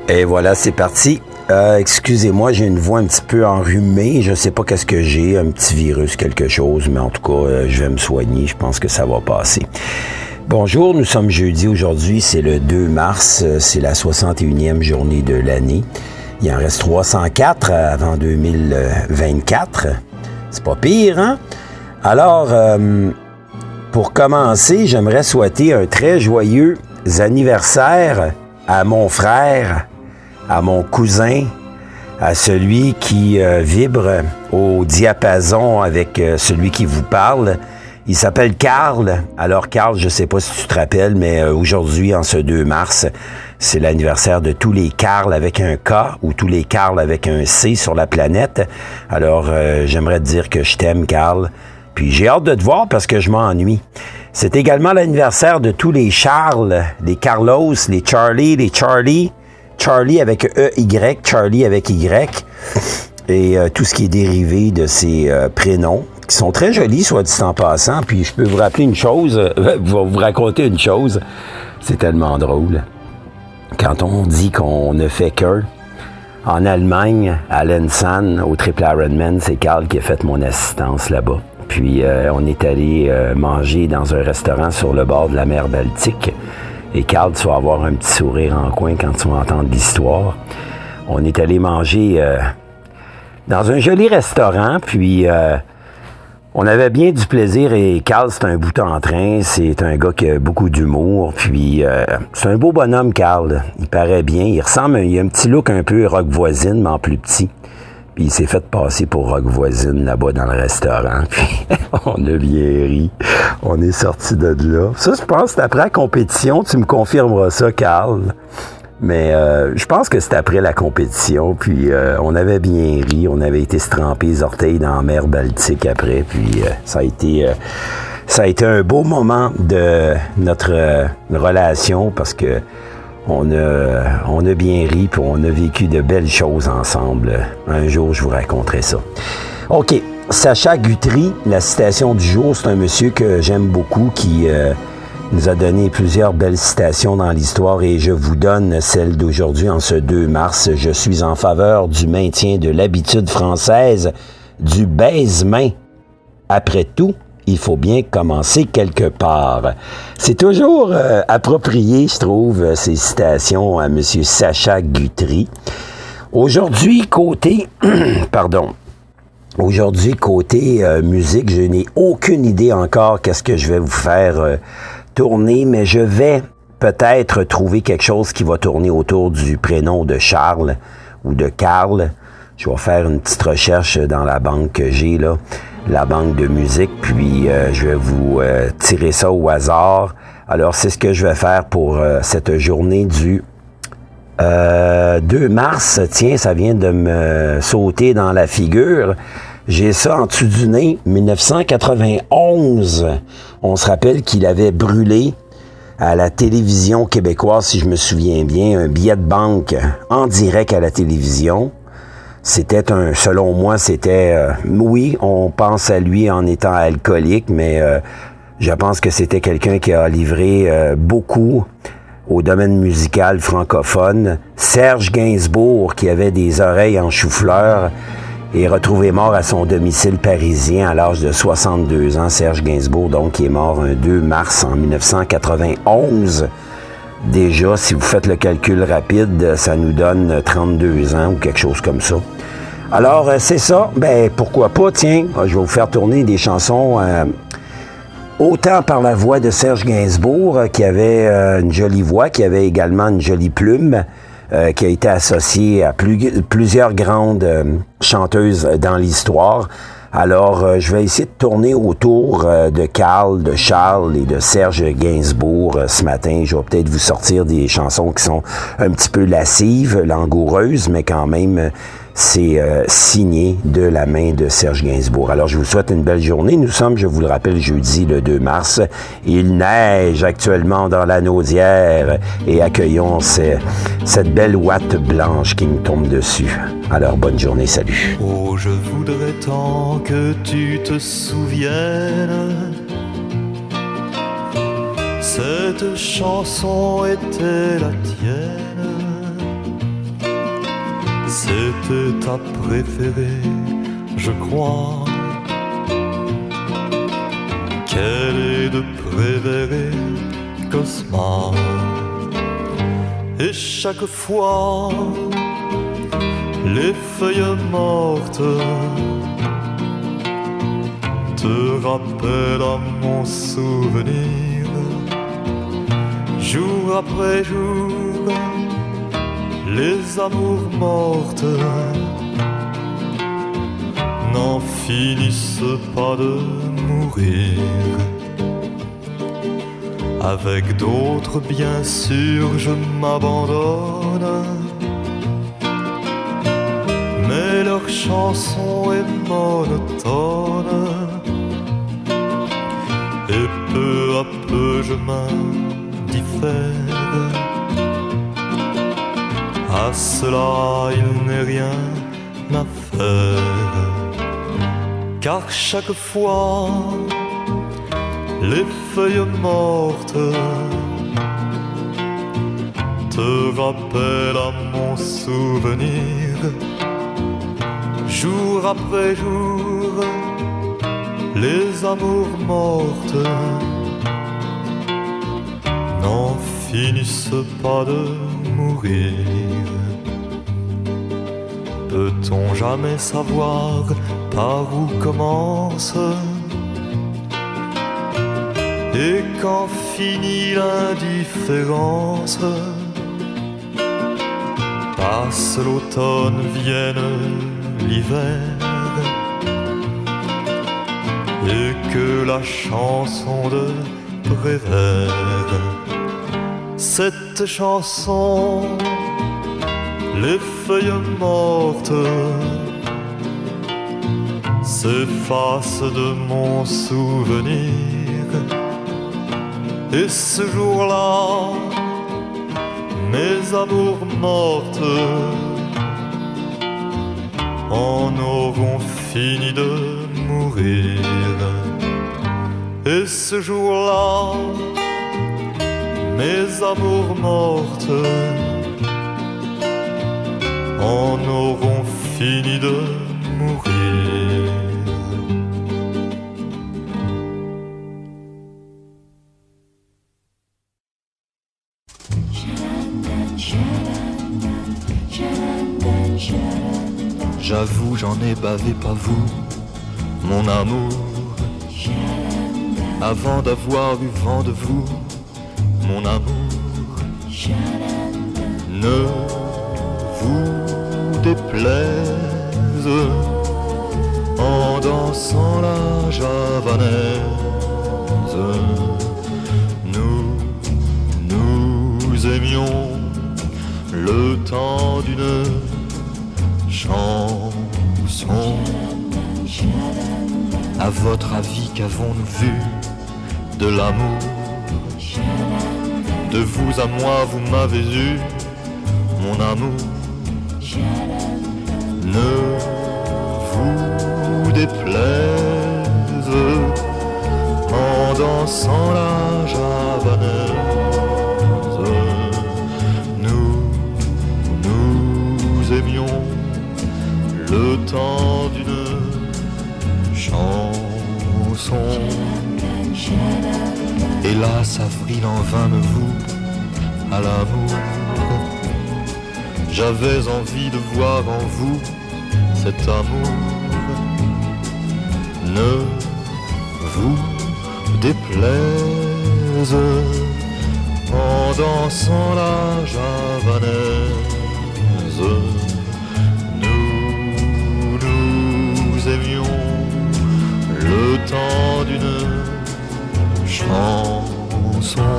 Et voilà, c'est parti. Excusez-moi, j'ai une voix un petit peu enrhumée. Je sais pas qu'est-ce que j'ai, un petit virus, quelque chose, mais en tout cas, je vais me soigner. Je pense que ça va passer. Bonjour, nous sommes jeudi aujourd'hui, c'est le 2 mars, c'est la 61e journée de l'année. Il en reste 304 avant 2024. C'est pas pire, hein? Alors, pour commencer, j'aimerais souhaiter un très joyeux anniversaire à mon frère, à mon cousin, à celui qui vibre au diapason avec celui qui vous parle. Il s'appelle Carl. Alors, Carl, je ne sais pas si tu te rappelles, mais aujourd'hui, en ce 2 mars, c'est l'anniversaire de tous les Carl avec un K ou tous les Carl avec un C sur la planète. Alors, j'aimerais te dire que je t'aime, Carl. Puis j'ai hâte de te voir parce que je m'ennuie. C'est également l'anniversaire de tous les Charles, les Carlos, les Charlie, les Charlie. Charlie avec E-Y, Charlie avec Y. Et tout ce qui est dérivé de ces prénoms, qui sont très jolis, soit dit en passant. Puis je peux vous rappeler une chose, vous raconter une chose. C'est tellement drôle. Quand on dit qu'on ne fait qu'un, en Allemagne, à Lensahn, au Triple Ironman, c'est Carl qui a fait mon assistance là-bas. Puis on est allé manger dans un restaurant sur le bord de la mer Baltique. Et Carl, tu vas avoir un petit sourire en coin quand tu vas entendre l'histoire. On est allé manger dans un joli restaurant, puis on avait bien du plaisir. Et Carl, c'est un bout en train, c'est un gars qui a beaucoup d'humour, puis c'est un beau bonhomme, Carl. Il paraît bien, il a un petit look un peu rock voisine, mais en plus petit. Puis il s'est fait passer pour rock voisine là-bas dans le restaurant. Puis on a bien ri. On est sorti de là. Ça, je pense que c'est après la compétition. Tu me confirmeras ça, Carl. Mais je pense que c'est après la compétition. Puis on avait bien ri. On avait été se tremper les orteils dans la mer Baltique après. Puis ça a été un beau moment de notre relation parce que on a bien ri, puis on a vécu de belles choses ensemble. Un jour, je vous raconterai ça. OK. Sacha Guthrie, la citation du jour, c'est un monsieur que j'aime beaucoup qui nous a donné plusieurs belles citations dans l'histoire et je vous donne celle d'aujourd'hui en ce 2 mars. Je suis en faveur du maintien de l'habitude française du baise-main. Après tout, il faut bien commencer quelque part. C'est toujours approprié, je trouve, ces citations à M. Sacha Guthrie. Aujourd'hui, côté musique, je n'ai aucune idée encore qu'est-ce que je vais vous faire tourner, mais je vais peut-être trouver quelque chose qui va tourner autour du prénom de Charles ou de Carl. Je vais faire une petite recherche dans la banque que j'ai, là, la banque de musique, puis je vais vous tirer ça au hasard. Alors, c'est ce que je vais faire pour cette journée du 2 mars. Tiens, ça vient de me sauter dans la figure. J'ai ça en dessous du nez, 1991. On se rappelle qu'il avait brûlé à la télévision québécoise, si je me souviens bien, un billet de banque en direct à la télévision. Selon moi, oui, on pense à lui en étant alcoolique, mais je pense que c'était quelqu'un qui a livré beaucoup au domaine musical francophone. Serge Gainsbourg, qui avait des oreilles en chou-fleur, est retrouvé mort à son domicile parisien à l'âge de 62 ans. Serge Gainsbourg, donc, qui est mort un 2 mars en 1991. Déjà, si vous faites le calcul rapide, ça nous donne 32 ans ou quelque chose comme ça. Alors, c'est ça. Ben, pourquoi pas, tiens, je vais vous faire tourner des chansons autant par la voix de Serge Gainsbourg, qui avait une jolie voix, qui avait également une jolie plume, qui a été associée à plusieurs grandes chanteuses dans l'histoire. Alors, je vais essayer de tourner autour de Carl, de Charles et de Serge Gainsbourg ce matin. Je vais peut-être vous sortir des chansons qui sont un petit peu lascives, langoureuses, mais quand même, c'est signé de la main de Serge Gainsbourg. Alors, je vous souhaite une belle journée. Nous sommes, je vous le rappelle, jeudi le 2 mars. Il neige actuellement dans la Naudière et accueillons cette belle ouate blanche qui nous tombe dessus. Alors, bonne journée, salut. Oh, je voudrais tant que tu te souviennes. Cette chanson était la tienne. c'était ta préférée, je crois. Quelle est de Prévert Cosma. Et chaque fois, les feuilles mortes te rappellent à mon souvenir. Jour après jour, les amours mortes n'en finissent pas de mourir. Avec d'autres, bien sûr, je m'abandonne, mais leur chanson est monotone. Et peu à peu je m'indiffère. À cela il n'est rien à faire, car chaque fois les feuilles mortes te rappellent à mon souvenir. Jour après jour, les amours mortes n'en finissent pas de mourir. Peut-on jamais savoir par où commence et quand finit l'indifférence? Passe l'automne, vienne l'hiver, et que la chanson de Prévert, cette chanson, les feuilles mortes s'effacent de mon souvenir. Et ce jour-là, mes amours mortes en auront fini de mourir. Et ce jour-là, mes amours mortes en auront fini de mourir. J'avoue, j'en ai bavé, pas vous, mon amour. Avant d'avoir eu vent de vous, mon amour. Ne vous déplaise en dansant la javanaise. Nous aimions le temps d'une chanson. À votre avis, qu'avons-nous vu de l'amour? De vous à moi, vous m'avez eu, mon amour. Ne vous déplaise en dansant la javanaise. Nous aimions le temps d'une chanson. Hélas, avril en vain me voue à l'amour. J'avais envie de voir en vous cet amour. Ne vous déplaise en dansant la javanaise. Nous aimions le temps d'une chanson.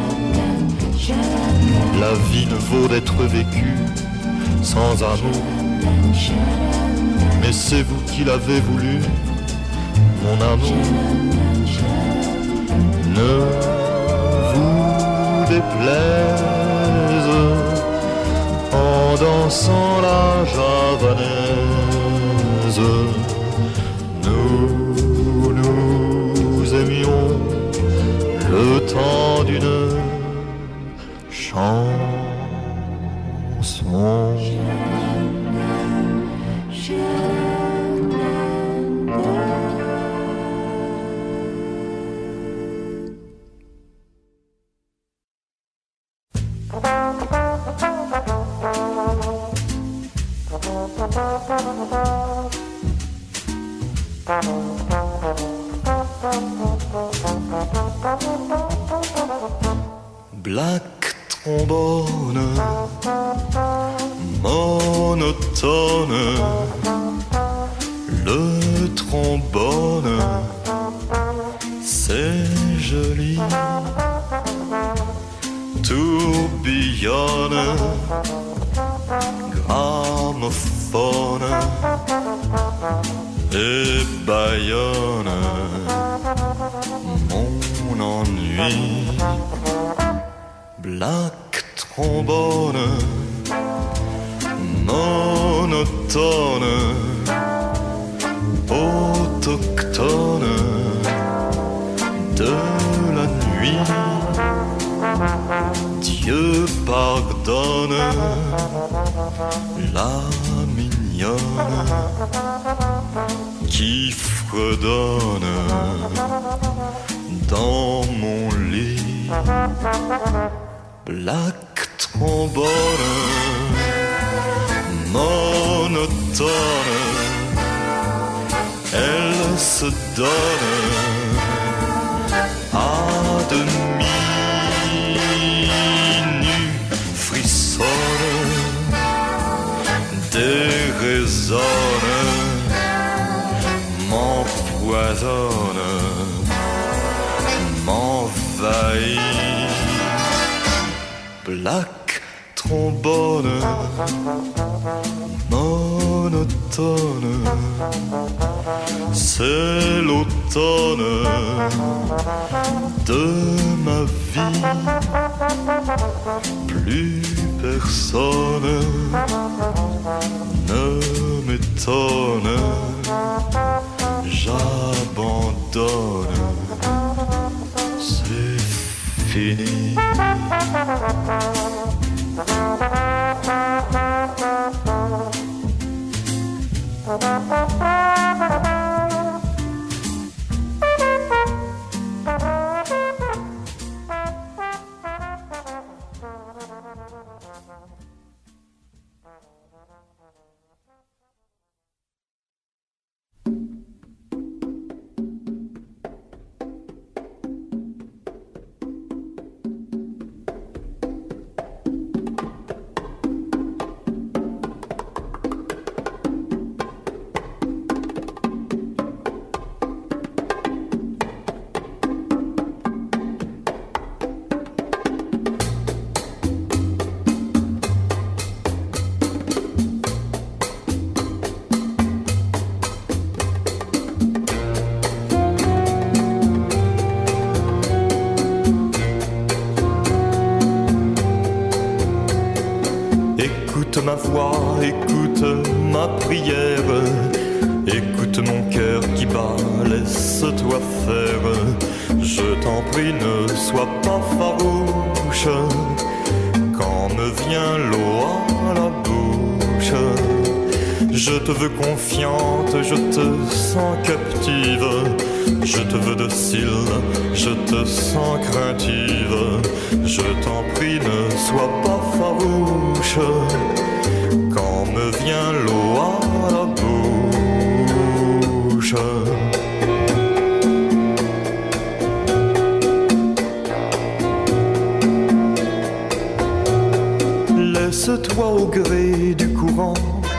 La vie ne vaut d'être vécue sans amour, mais c'est vous qui l'avez voulu, mon amour. Ne vous déplaise en dansant la javanaise. Nous aimions le temps d'une chanson. Black trombone, monotone, le trombone, c'est joli, tourbillonne, gramophone et bâillonne mon ennui. Black trombone, monotone, autochtone de la nuit. Dieu pardonne la mignonne qui fredonne dans mon lit. Black trombone, monotone, elle se donne à demi nue, frissonne, déraisonne, m'empoisonne, m'envahit. Black trombone, monotone, c'est l'automne de ma vie. Plus personne ne m'étonne, j'abandonne, c'est fini. Écoute ma voix, écoute ma prière, écoute mon cœur qui bat, laisse-toi faire. Je t'en prie, ne sois pas farouche, quand me vient l'eau à la bouche. Je te veux confiante, je te sens captive, je te veux docile, je te sens craintive. Je t'en prie, ne sois pas farouche, quand me vient l'eau à la bouche. Laisse-toi au gré du courant,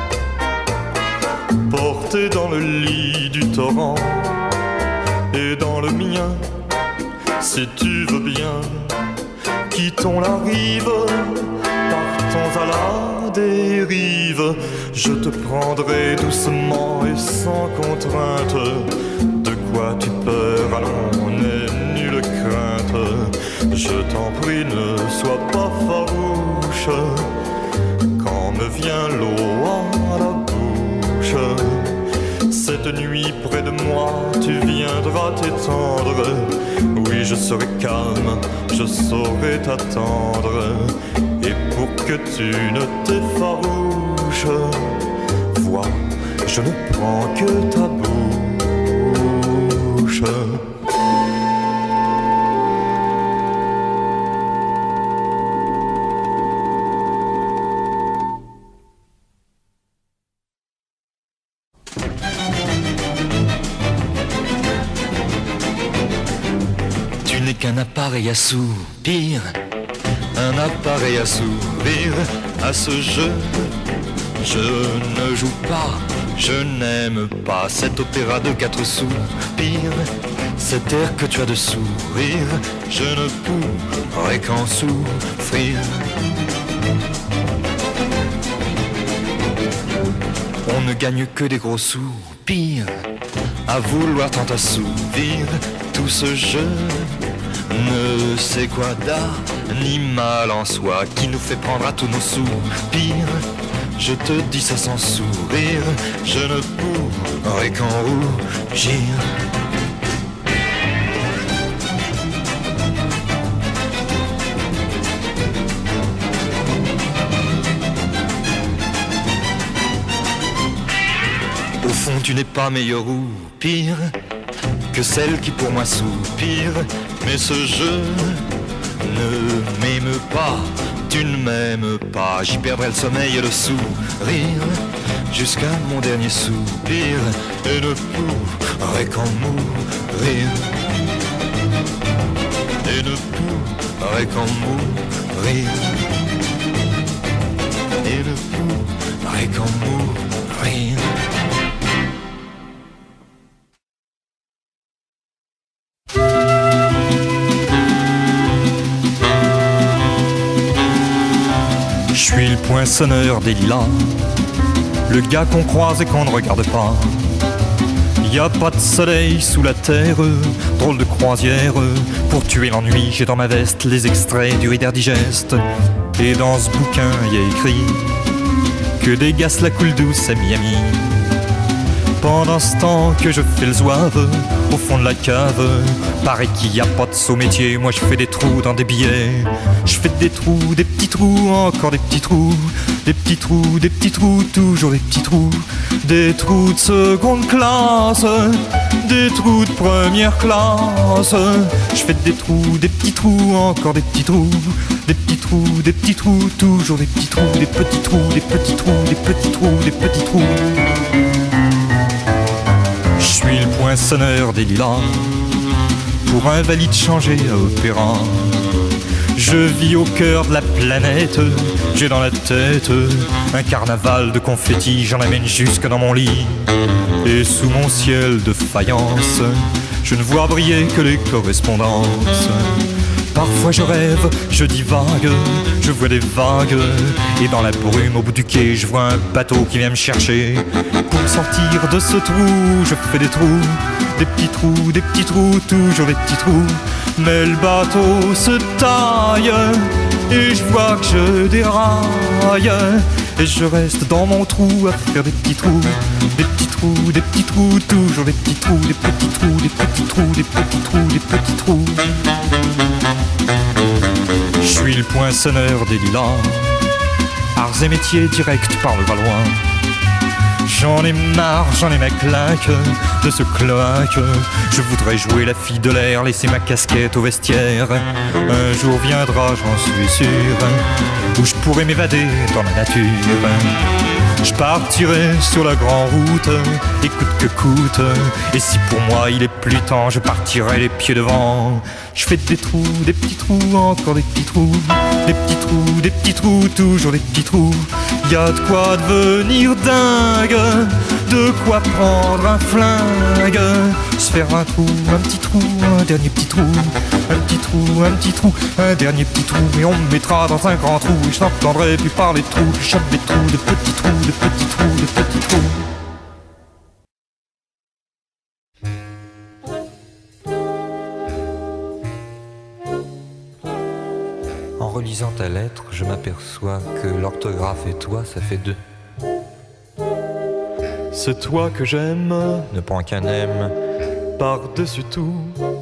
porté dans le lit du torrent et dans le mien, si tu veux bien. Quittons la rive, partons à la dérive. Je te prendrai doucement et sans contrainte. De quoi tu peur, allons, n'aie nulle crainte. Je t'en prie, ne sois pas farouche, quand me vient l'eau à la bouche. Cette nuit près de moi, tu viendras t'étendre. Oui, je serai calme, je saurai t'attendre. Et pour que tu ne t'effarouches, vois je ne prends que ta bouche. Tu n'es qu'un appareil à soupir, un appareil à sourire. À ce jeu, je ne joue pas, je n'aime pas cet opéra de 4 soupirs. Cet air que tu as de sourire, je ne pourrais qu'en souffrir. On ne gagne que des gros soupirs à vouloir tant assouvir tout ce jeu. Ne sais quoi d'art ni mal en soi qui nous fait prendre à tous nos soupirs. Je te dis ça sans sourire, je ne pourrais qu'en rougir. Au fond, tu n'es pas meilleur ou pire que celle qui pour moi soupire. Mais ce jeu ne m'aime pas, tu ne m'aimes pas. J'y perdrai le sommeil et le sourire jusqu'à mon dernier soupir, et ne pourrai qu'en mourir. Et ne pourrai qu'en mourir. Et ne pourrai qu'en mourir. Je suis le poinçonneur des lilas, le gars qu'on croise et qu'on ne regarde pas. Y a pas de soleil sous la terre, drôle de croisière. Pour tuer l'ennui, j'ai dans ma veste les extraits du Reader Digest. Et dans ce bouquin, y a écrit que des gars la coule douce à Miami. Pendant ce temps que je fais le zouave au fond de la cave, paraît qu'il n'y a pas de saut métier. Moi je fais des trous dans des billets. Je fais des trous, des petits trous, encore des petits trous. Des petits trous, des petits trous, toujours des petits trous. Des trous de seconde classe, des trous de première classe. Je fais des trous, des petits trous, encore des petits trous. Des petits trous, des petits trous, toujours des petits trous. Des petits trous, des petits trous, des petits trous, des petits trous. Je suis le poinçonneur des lilas, pour un valide changé à opéra. Je vis au cœur de la planète, j'ai dans la tête un carnaval de confettis, j'en amène jusque dans mon lit. Et sous mon ciel de faïence, je ne vois briller que les correspondances. Parfois je rêve, je divague, je vois des vagues. Et dans la brume au bout du quai, je vois un bateau qui vient me chercher. Pour me sortir de ce trou, je fais des trous. Des petits trous, toujours des petits trous. Mais le bateau se taille et je vois que je déraille. Et je reste dans mon trou à faire des petits trous. Des petits trous, des petits trous, toujours des petits trous. Des petits trous, des petits trous, des petits trous, des petits trous. Je suis le poinçonneur des lilas, arts et métiers direct par le Valois. J'en ai marre, j'en ai ma claque de ce cloaque. Je voudrais jouer la fille de l'air, laisser ma casquette au vestiaire. Un jour viendra, j'en suis sûr, où je pourrai m'évader dans la nature. Je partirai sur la grande route, et coûte que coûte. Et si pour moi il est plus temps, je partirai les pieds devant. Je fais des trous, des petits trous, encore des petits trous. Des petits trous, des petits trous, toujours des petits trous. Y a de quoi devenir dingue, de quoi prendre un flingue. Se faire un trou, un petit trou, un dernier petit trou. Un petit trou, un petit trou, un dernier petit trou. Et on me mettra dans un grand trou, et je n'entendrai plus parler de trous. Je chope des trous, de petits trous, de petits trous, de petits trous. En relisant ta lettre, je m'aperçois que l'orthographe et toi, ça fait deux. C'est toi que j'aime, Ne prends qu'un M. par-dessus tout.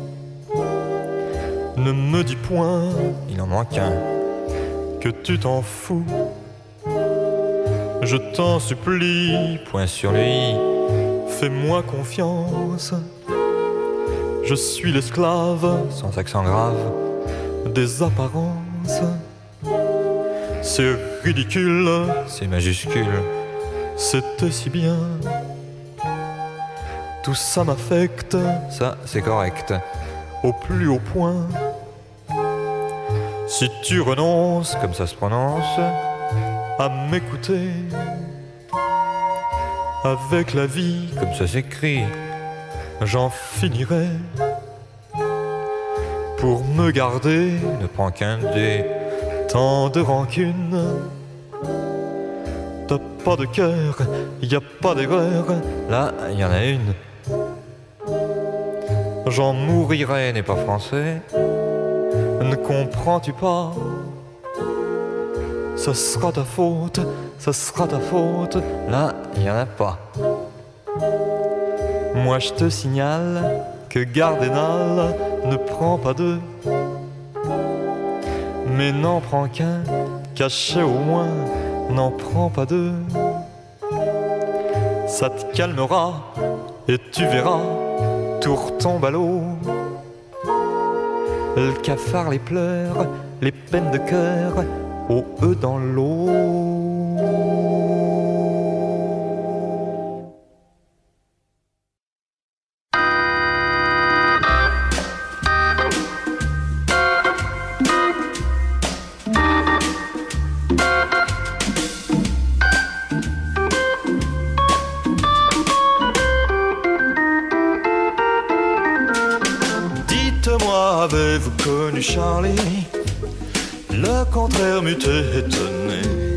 Ne me dis point Il en manque un. que tu t'en fous. Je t'en supplie, Point sur lui. fais-moi confiance. Je suis l'esclave Sans accent grave. des apparences. C'est ridicule, C'est majuscule. c'était si bien. Tout ça m'affecte Ça, c'est correct. au plus haut point. Si tu renonces Comme ça se prononce. à m'écouter, avec la vie, Comme ça s'écrit. j'en finirai. Pour me garder Ne prends qu'un dé. tant de rancune. T'as pas de cœur, y a pas d'erreur. Là, il y en a une. J'en mourrai, N'est pas français. ne comprends-tu pas? Ce sera ta faute, ce sera ta faute. Là, il y en a pas. Moi je te signale que Gardénal ne prend pas deux, mais n'en prend qu'un, caché au moins, n'en prend pas deux. Ça te calmera et tu verras, tout retombe à l'eau. Le cafard, les pleurs, les peines de cœur, au eux dans l'eau. Dites-moi, avez-vous connu Charlie? Le contraire m'eût étonné.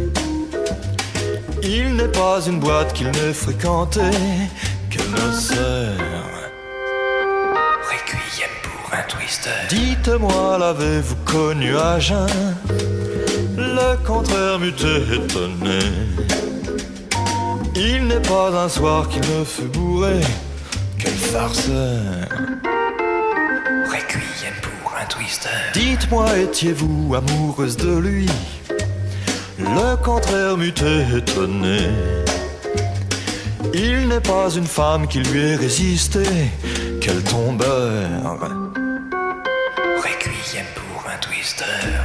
Il n'est pas une boîte qu'il n'ait fréquentée que nos sœurs. Requiem pour un twister. Dites-moi, l'avez-vous connu à jeun? Le contraire m'eût étonné. Il n'est pas un soir qu'il ne fut bourré. Quel farceur! Requiem pour un twister. Dites-moi, étiez-vous amoureuse de lui? Le contraire m'eût étonné. Il n'est pas une femme qui lui ait résisté. Quel tombeur! Requiem pour un twister.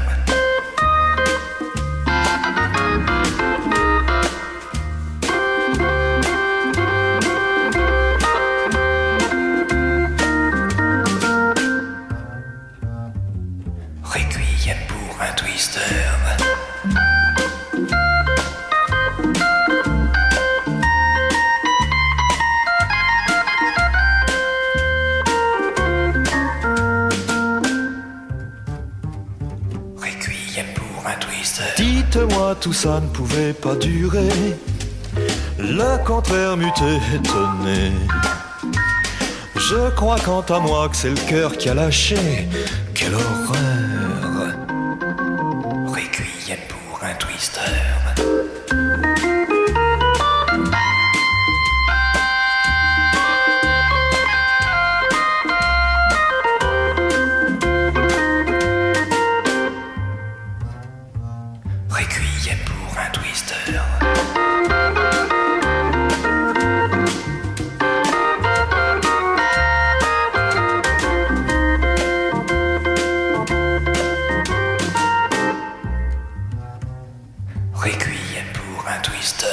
Requiem pour un twister. Requiem pour un twister. Dites-moi, tout ça ne pouvait pas durer. Le contraire m'eût étonné. Je crois quant à moi que c'est le cœur qui a lâché. Quelle horreur! Requiem pour un twister. Requiem pour un twister. Requiem pour un twister.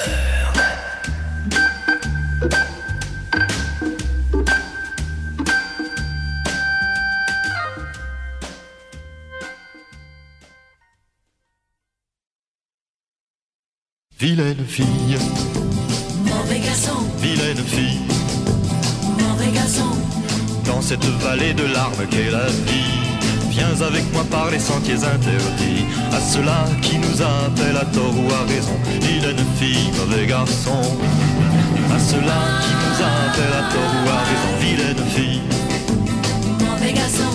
Vilaine fille, Mauvais garçon, vilaine fille, mauvais garçon, dans cette vallée de larmes qu'est la vie. Viens avec moi par les sentiers interdits, à ceux-là qui nous appellent à tort ou à raison. Vilaine fille, mauvais garçon, à ceux-là qui nous appellent à tort ou à raison. Vilaine fille, mauvais garçon,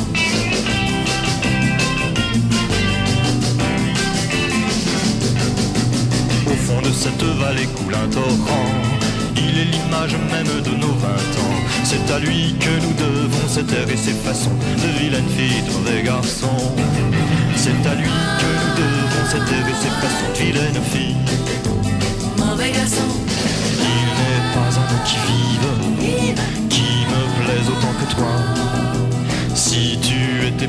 au fond de cette vallée coule un torrent. Il est l'image même de nos 20 ans. C'est à lui que nous devons cet air et ces façons de vilaine fille, de mauvais garçon. C'est à lui que nous devons cet air et ces façons de vilaine fille. mauvais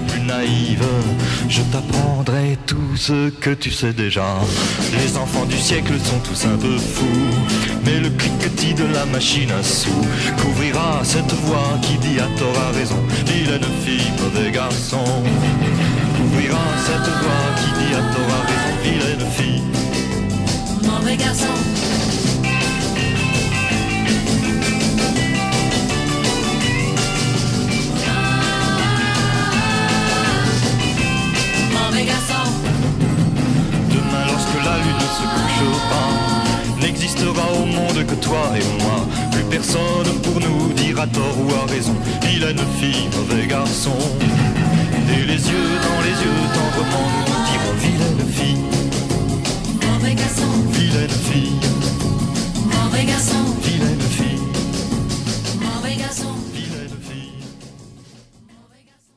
plus naïve, je t'apprendrai tout ce que tu sais déjà. Les enfants du siècle sont tous un peu fous, mais le cliquetis de la machine à sous couvrira cette voix qui dit à tort à raison. Vilaine fille, mauvais garçon. Couvrira cette voix qui dit à tort à raison. Vilaine fille, mauvais garçon. Mauvais garçon. Demain lorsque la lune se couchera, n'existera au monde que toi et moi. Plus personne pour nous dire à tort ou à raison. Vilaine fille, mauvais garçon. Et les yeux dans les yeux tendrement nous dirons vilaine fille, Mauvais garçon. vilaine fille, Mauvais garçon. vilaine fille, Mauvais garçon. vilaine fille. Mauvais garçon.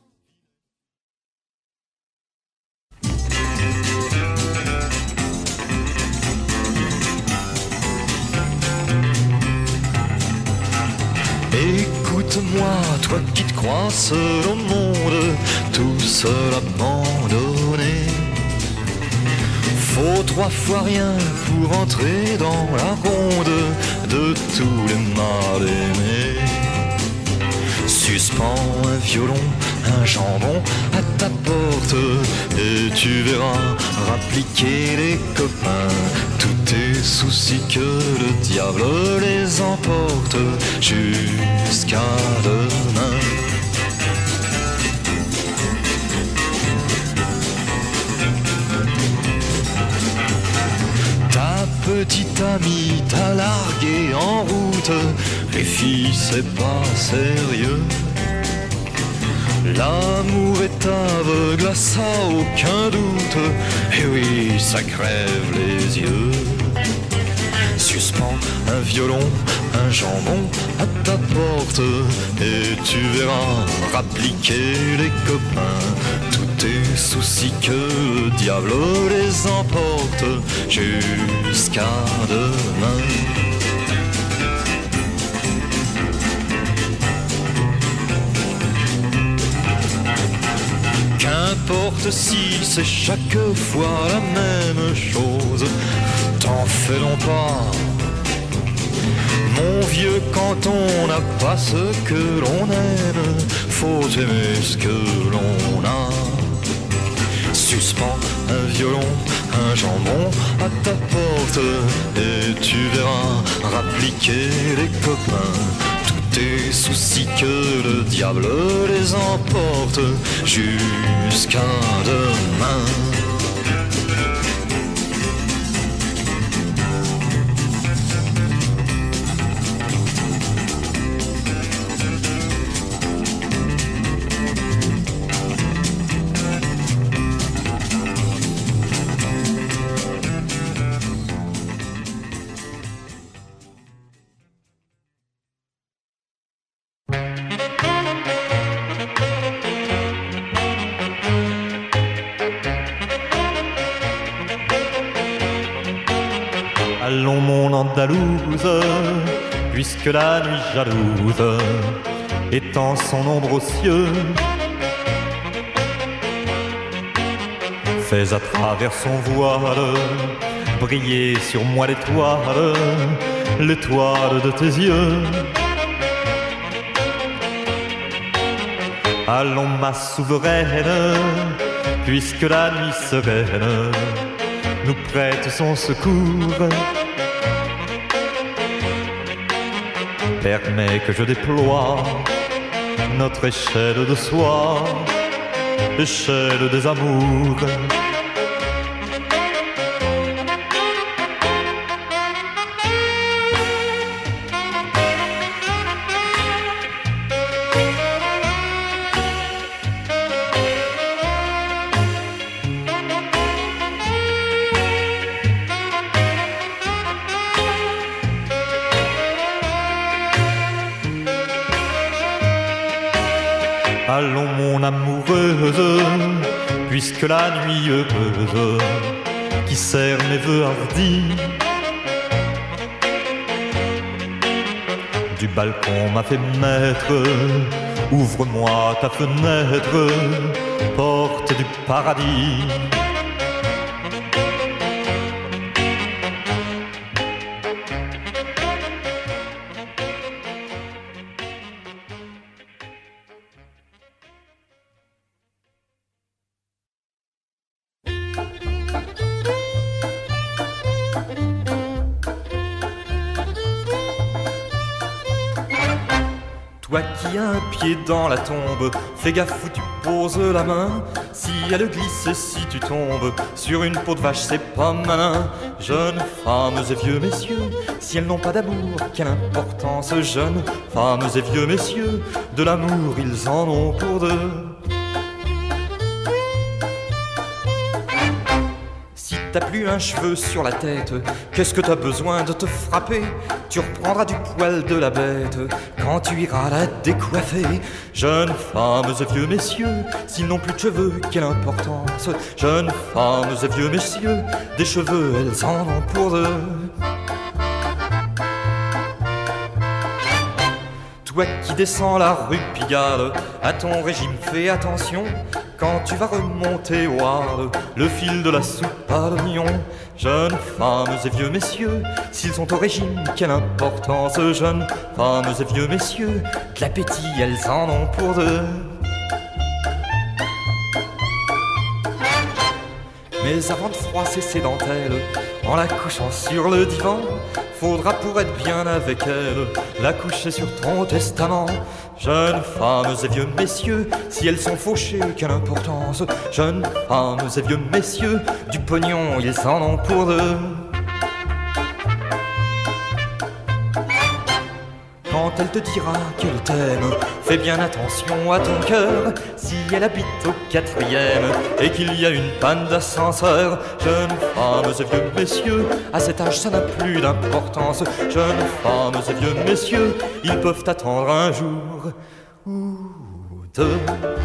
Écoute-moi, toi qui te crois seul au monde, tout seul abandonné. Faut 3 fois rien pour entrer dans la ronde de tous les mal aimés. Suspends un violon, un jambon à ta porte, et tu verras rappliquer les copains. Tous tes soucis que le diable les emporte jusqu'à demain. Ta petite amie t'a largué en route, les filles c'est pas sérieux. L'amour est aveugle, à ça aucun doute, et oui, ça crève les yeux. Suspends un violon, un jambon à ta porte, et tu verras rappliquer les copains. Tous tes soucis que le diable les emporte jusqu'à demain. Qu'importe si c'est chaque fois la même chose, t'en fais donc pas. Mon vieux, quand on n'a pas ce que l'on aime, faut aimer ce que l'on a. Suspends un violon, un jambon à ta porte, et tu verras rappliquer les copains. Tes soucis que le diable les emporte jusqu'à demain. Allons mon Andalouse, puisque la nuit jalouse étend son ombre aux cieux, fais à travers son voile briller sur moi l'étoile, l'étoile de tes yeux. Allons ma souveraine, puisque la nuit sereine nous prête son secours. Permets que je déploie notre échelle de soie, échelle des amours. Allons mon amoureuse, puisque la nuit heureuse qui serre mes vœux hardis du balcon m'a fait mettre Ouvre-moi ta fenêtre, porte du paradis. Toi qui as un pied dans la tombe, fais gaffe où tu poses la main. Si elle glisse, si tu tombes sur une peau de vache, c'est pas malin. Jeunes femmes et vieux messieurs, si elles n'ont pas d'amour, quelle importance. Jeunes femmes et vieux messieurs, de l'amour ils en ont pour deux. T'as plus un cheveu sur la tête, qu'est-ce que t'as besoin de te frapper? Tu reprendras du poil de la bête quand tu iras la décoiffer. Jeunes femmes et vieux messieurs, s'ils n'ont plus de cheveux, quelle importance. Jeunes femmes et vieux messieurs, des cheveux elles en ont pour deux. Toi qui descends la rue Pigalle, à ton régime fais attention. Quand tu vas remonter au hard, le fil de la soupe à l'oignon. Jeunes femmes et vieux messieurs, s'ils sont au régime, quelle importance. Jeunes femmes et vieux messieurs, de l'appétit elles en ont pour deux. Mais avant de froisser ses dentelles, en la couchant sur le divan, faudra pour être bien avec elle, la coucher sur ton testament. Jeunes femmes et vieux messieurs, si elles sont fauchées, quelle importance. Jeunes femmes et vieux messieurs, du pognon ils en ont pour deux. Quand elle te dira qu'elle t'aime, fais bien attention à ton cœur. Si elle habite au 4e et qu'il y a une panne d'ascenseur. Jeunes femmes et vieux messieurs, à cet âge ça n'a plus d'importance. Jeunes femmes et vieux messieurs, ils peuvent attendre un jour ou deux.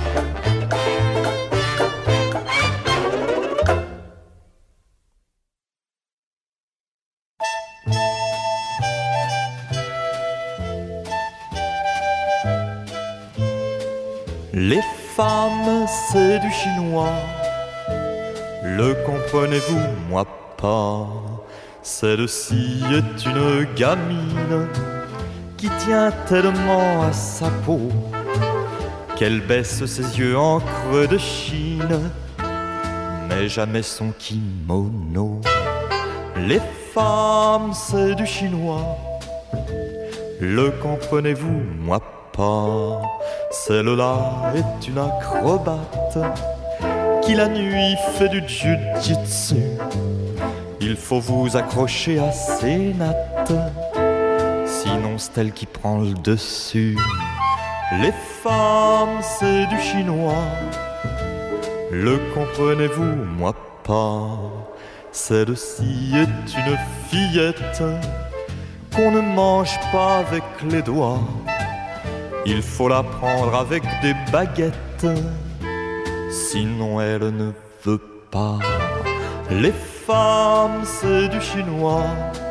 Les femmes, c'est du chinois. Le comprenez-vous, moi pas. Celle-ci est une gamine qui tient tellement à sa peau qu'elle baisse ses yeux en creux de Chine, mais jamais son kimono. Les femmes, c'est du chinois. Le comprenez-vous, moi pas. Celle-là est une acrobate qui la nuit fait du jiu-jitsu. Il faut vous accrocher à ses nattes, sinon c'est elle qui prend le dessus. Les femmes, c'est du chinois. Le comprenez-vous, moi pas. Celle-ci est une fillette qu'on ne mange pas avec les doigts. Il faut la prendre avec des baguettes, sinon elle ne veut pas. Les femmes, c'est du chinois.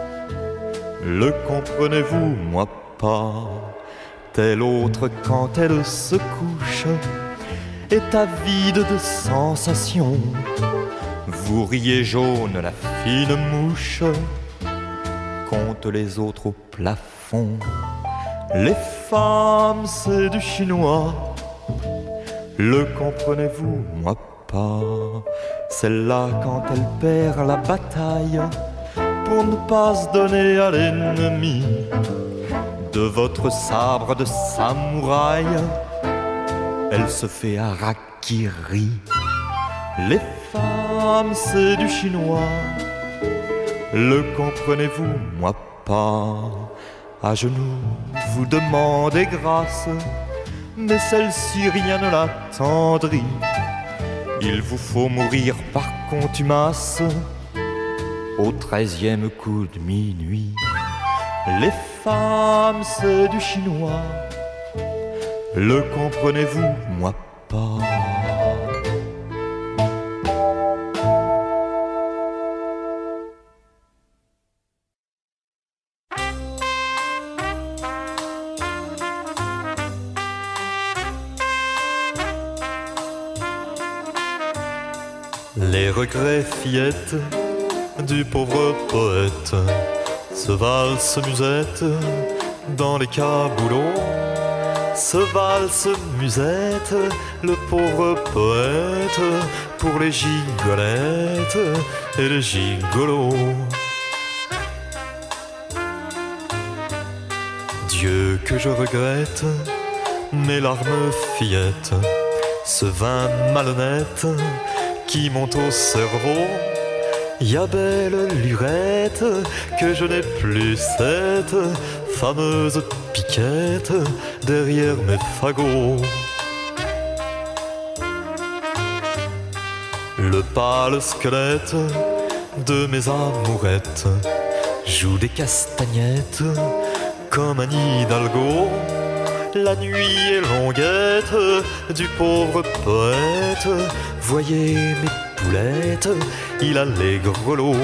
Le comprenez-vous, moi pas. Telle autre, quand elle se couche, est avide de sensations. Vous riez jaune, la fine mouche compte les autres au plafond. Les femmes, c'est du chinois. Le comprenez-vous, moi pas. Celle-là, quand elle perd la bataille, pour ne pas se donner à l'ennemi, de votre sabre de samouraï, elle se fait harakiri. Les femmes, c'est du chinois. Le comprenez-vous, moi pas. À genoux, vous demandez grâce, mais celle-ci rien ne l'attendrit. Il vous faut mourir par contumace au 13e coup de minuit. Les femmes, c'est du chinois. Le comprenez-vous, moi pas. Les regrets fillettes du pauvre poète se valse musette dans les caboulots. Se valse musette le pauvre poète pour les gigolettes et les gigolos. Dieu que je regrette mes larmes fillettes, ce vin malhonnête qui monte au cerveau. Y'a belle lurette que je n'ai plus cette fameuse piquette derrière mes fagots. Le pâle squelette de mes amourettes joue des castagnettes comme un hidalgo. La nuit est longuette du pauvre poète. Voyez mes poulettes, il a les grelots.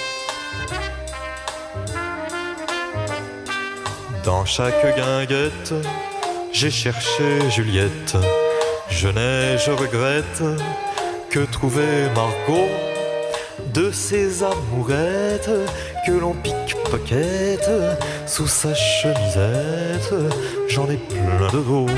Dans chaque guinguette, j'ai cherché Juliette. Je n'ai, je regrette, que trouver Margot. De ces amourettes que l'on pickpockette sous sa chemisette, j'en ai plein de beaux.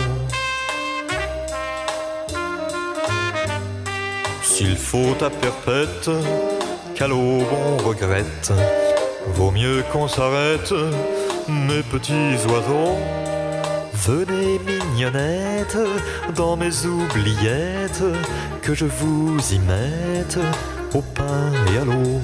S'il faut à perpète, qu'à l'aube on regrette, vaut mieux qu'on s'arrête, mes petits oiseaux. Venez mignonnettes dans mes oubliettes, que je vous y mette au pain et à l'eau.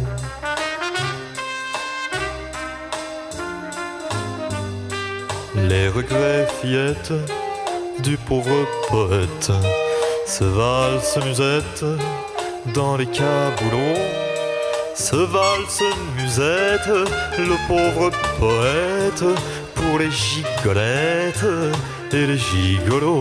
Les regrets fillettes du pauvre poète se valse musette dans les caboulots. Se valse musette le pauvre poète pour les gigolettes et les gigolos.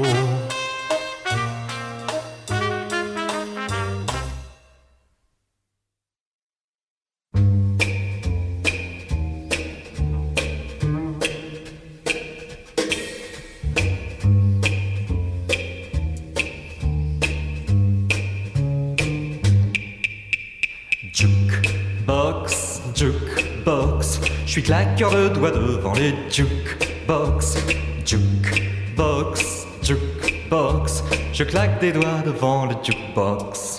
Jukebox, jukebox, je suis claqueur de doigts devant les jukebox. Jukebox, jukebox, je claque des doigts devant le jukebox.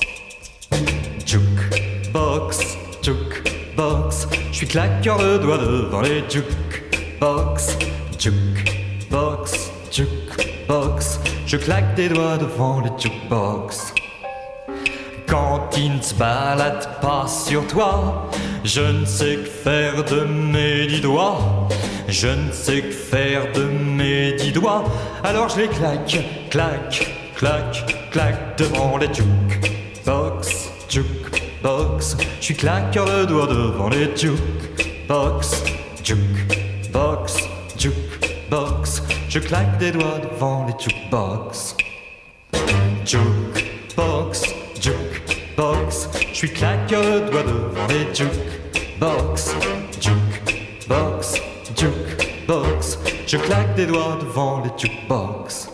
Jukebox, jukebox, je suis claqueur de doigts devant les jukebox. Jukebox, jukebox, je claque des doigts devant les jukebox. Quand il ne se balade pas sur toi, je ne sais que faire de mes 10 doigts. Je ne sais que faire de mes 10 doigts. Alors je les claque, claque, claque, claque devant les jukebox, jukebox. Je suis claqueur de doigts devant les jukebox, jukebox, jukebox. Je claque des doigts devant les jukebox. Jukebox, jukebox, je suis claqueur de doigts devant les jukebox. Jukebox, jukebox, je claque des doigts devant les jukebox.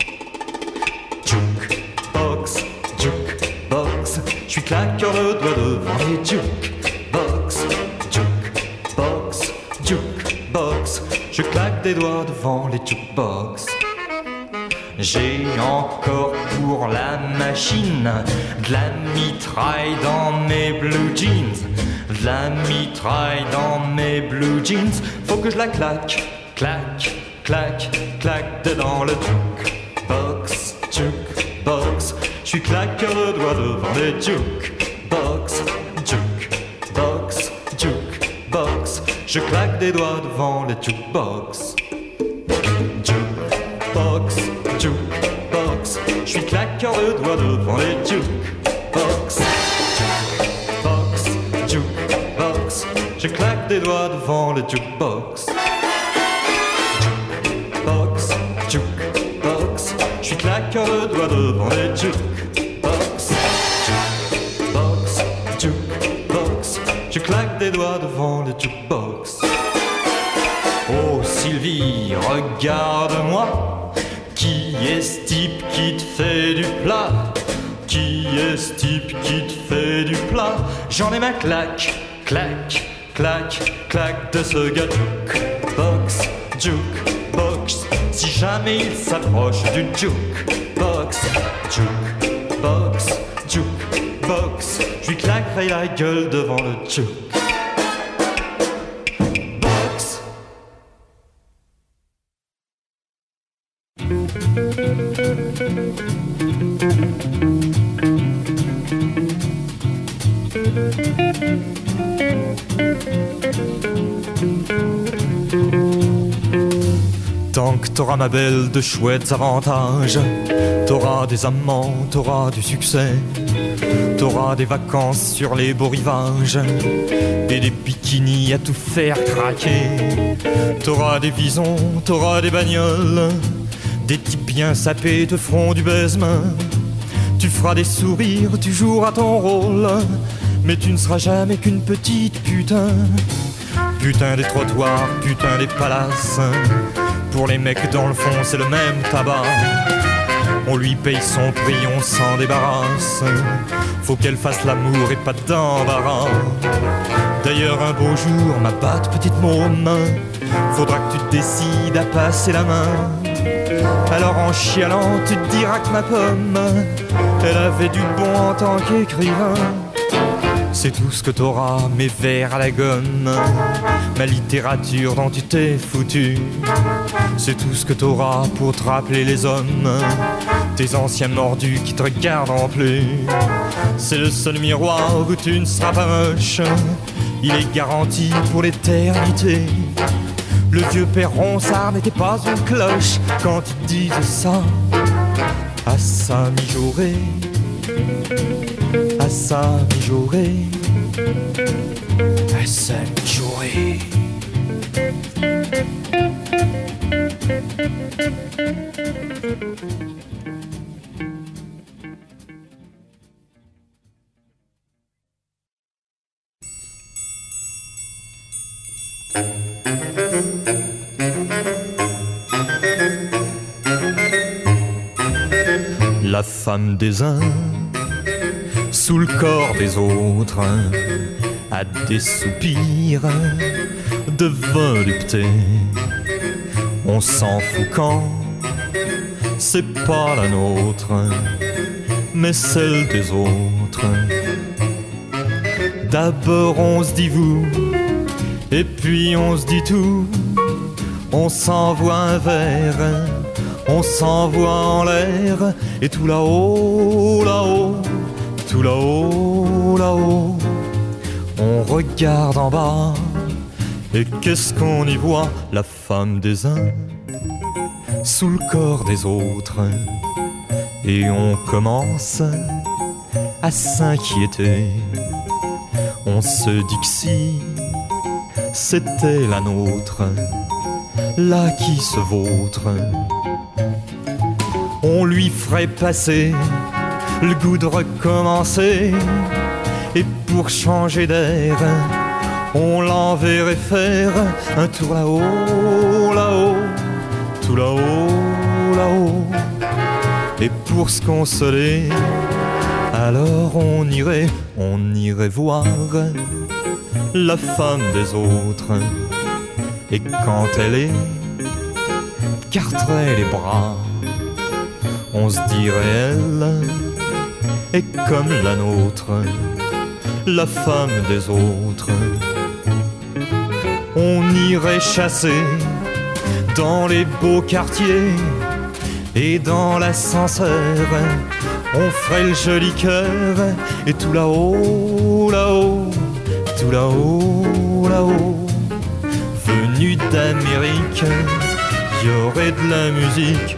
Jukebox, jukebox, je suis claqueur de doigts devant les jukebox. Jukebox, jukebox, je claque des doigts devant les jukebox. J'ai encore pour la machine de la mitraille dans mes blue jeans. De la mitraille dans mes blue jeans. Faut que je la claque, claque, claque, claque dedans le jukebox, jukebox. Je suis claqueur de doigts devant les jukebox, jukebox, jukebox. Je claque des doigts devant les jukebox. Jukebox, jukebox, je suis claqueur de doigts devant les jukebox. Jukebox, jukebox, je claque des doigts devant les jukebox. Jukebox, jukebox, je suis claqueur de doigts devant les jukebox. Jukebox, jukebox, je claque des doigts devant les jukebox. Oh Sylvie, regarde-moi. Qui est ce type qui te fait du plat? Qui est ce type qui te fait du plat? J'en ai ma claque, claque, claque, claque de ce gars jukebox, jukebox. Si jamais il s'approche du jukebox, jukebox, jukebox, je lui claquerai la gueule devant le jukebox. Tant que t'auras ma belle de chouettes avantages, t'auras des amants, t'auras du succès, t'auras des vacances sur les beaux rivages et des bikinis à tout faire craquer. T'auras des visons, t'auras des bagnoles, des types bien sapés te feront du baisement. Tu feras des sourires, tu joueras ton rôle, mais tu ne seras jamais qu'une petite putain. Putain des trottoirs, putain des palaces. Pour les mecs dans le fond c'est le même tabac. On lui paye son prix, on s'en débarrasse. Faut qu'elle fasse l'amour et pas d'embarras. D'ailleurs un beau jour, ma batte petite môme, faudra que tu te décides à passer la main. Alors en chialant tu te diras que ma pomme, elle avait du bon en tant qu'écrivain. C'est tout ce que t'auras, mes vers à la gomme, ma littérature dont tu t'es foutu. C'est tout ce que t'auras pour te rappeler les hommes, tes anciens mordus qui te regardent en plus. C'est le seul miroir où tu ne seras pas moche, il est garanti pour l'éternité. Le vieux père Ronsard n'était pas une cloche quand il disait ça à sa mijaurée. À sa mijaurée, à sa mijaurée. La femme des uns sous le corps des autres a des soupirs de volupté. On s'en fout quand c'est pas la nôtre, mais celle des autres. D'abord on se dit vous, et puis on se dit tout. On s'envoie un verre, on s'envoie en l'air, et tout là-haut, là-haut, tout là-haut, là-haut, on regarde en bas, et qu'est-ce qu'on y voit? La femme des uns sous le corps des autres, et on commence à s'inquiéter. On se dit que si c'était la nôtre, là qui se vautre, on lui ferait passer le goût de recommencer. Et pour changer d'air, on l'enverrait faire un tour là-haut, là-haut, tout là-haut, là-haut. Et pour se consoler, alors on irait voir la femme des autres. Et quand elle écarterait les bras, on se dirait elle est comme la nôtre, la femme des autres. On irait chasser dans les beaux quartiers, et dans l'ascenseur on ferait le joli cœur. Et tout là-haut, là-haut, tout là-haut, là-haut, venu d'Amérique, y aurait de la musique.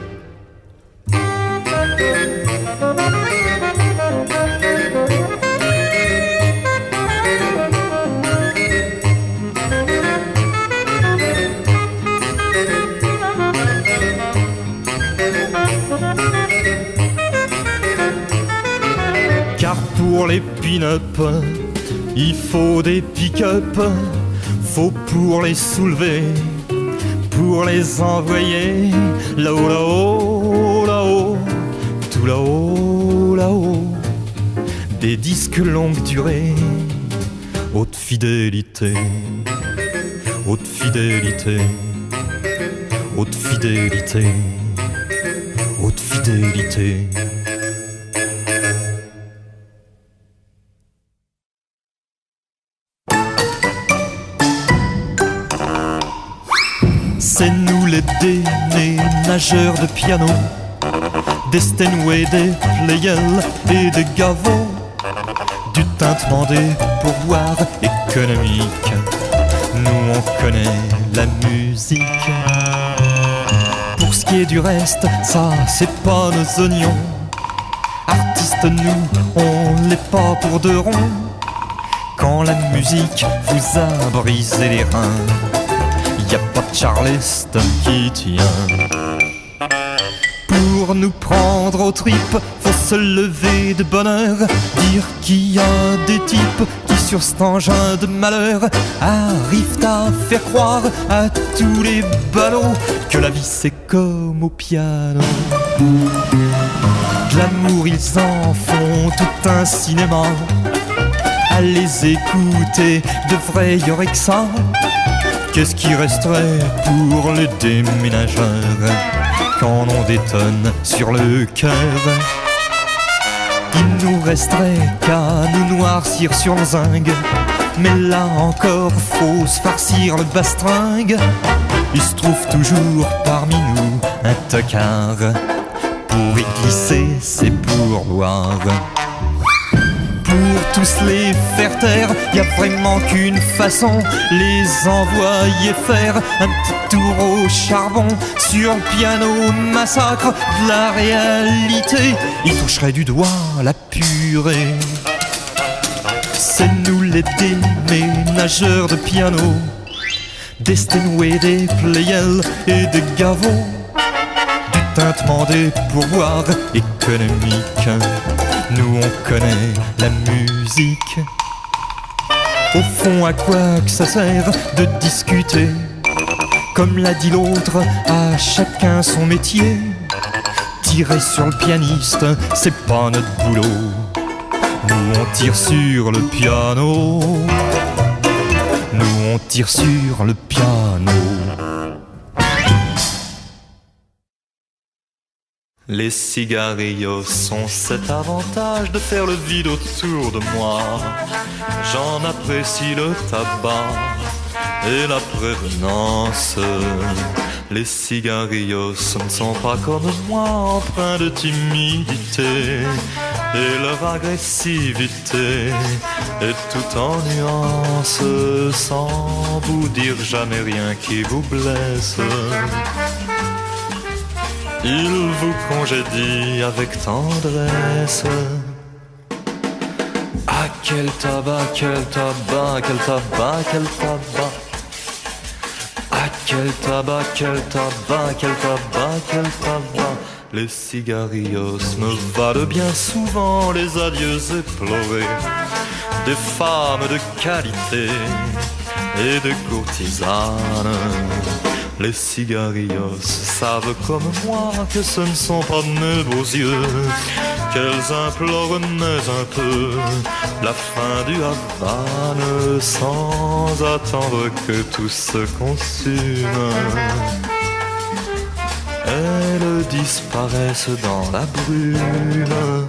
Car pour les pin-up, il faut des pick-up. Faut pour les soulever, pour les envoyer là-haut, là-haut, là-haut, tout là-haut, là-haut, des disques longue durée, haute fidélité, haute fidélité, haute fidélité, haute fidélité. C'est nous les déménageurs de piano, des Steinway, des Pleyel et des Gaveau, du tintement des pourboires économiques. Nous on connaît la musique. Pour ce qui est du reste, ça c'est pas nos oignons. Artistes nous, on l'est pas pour de rond. Quand la musique vous a brisé les reins, y a pas de Charleston qui tient. Pour nous prendre aux tripes, faut se lever de bonne heure, dire qu'il y a des types qui sur cet engin de malheur arrivent à faire croire à tous les ballots que la vie c'est comme au piano. De l'amour ils en font tout un cinéma, à les écouter devrait y aurait que ça. Qu'est-ce qui resterait pour les déménageurs quand on détonne sur le cœur? Il nous resterait qu'à nous noircir sur le zinc, mais là encore faut se farcir le bastringue. Il se trouve toujours parmi nous un tocard pour y glisser ses pourboires. Pour tous les faire taire, y a vraiment qu'une façon, les envoyer faire un petit tour au charbon. Sur le piano massacre de la réalité, ils toucheraient du doigt la purée. C'est nous les déménageurs de piano, des Steinway, des Pleyel et des Gaveau, du tintement des pourboires économiques. Nous on connaît la musique. Au fond à quoi que ça sert de discuter? Comme l'a dit l'autre, à chacun son métier. Tirer sur le pianiste, c'est pas notre boulot. Nous on tire sur le piano. Nous on tire sur le piano. Les cigarillos ont cet avantage de faire le vide autour de moi. J'en apprécie le tabac et la prévenance. Les cigarillos ne sont pas comme moi, empreints de timidité, et leur agressivité est tout en nuances, sans vous dire jamais rien qui vous blesse. Il vous congédie avec tendresse. Ah quel tabac, quel tabac, quel tabac, quel tabac. Ah quel tabac, quel tabac, quel tabac, quel tabac. Les cigarillos me valent bien souvent les adieux éplorés des femmes de qualité et des courtisanes. Les cigarillos savent comme moi que ce ne sont pas de mes beaux yeux qu'elles implorent mais un peu la fin du Havane, sans attendre que tout se consume. Elles disparaissent dans la brume.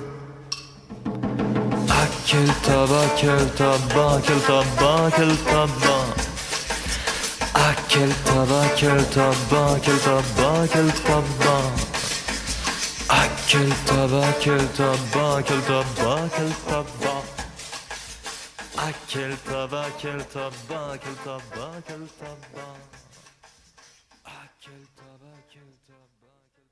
Ah quel tabac, quel tabac, quel tabac, quel tabac. Ah quel tabac, quel tabac, quel tabac, quel tabac. Ah quel tabac, quel tabac, quel tabac, quel tabac. Ah quel tabac, quel tabac, quel tabac, quel tabac. Ah quel tabac, quel tabac, quel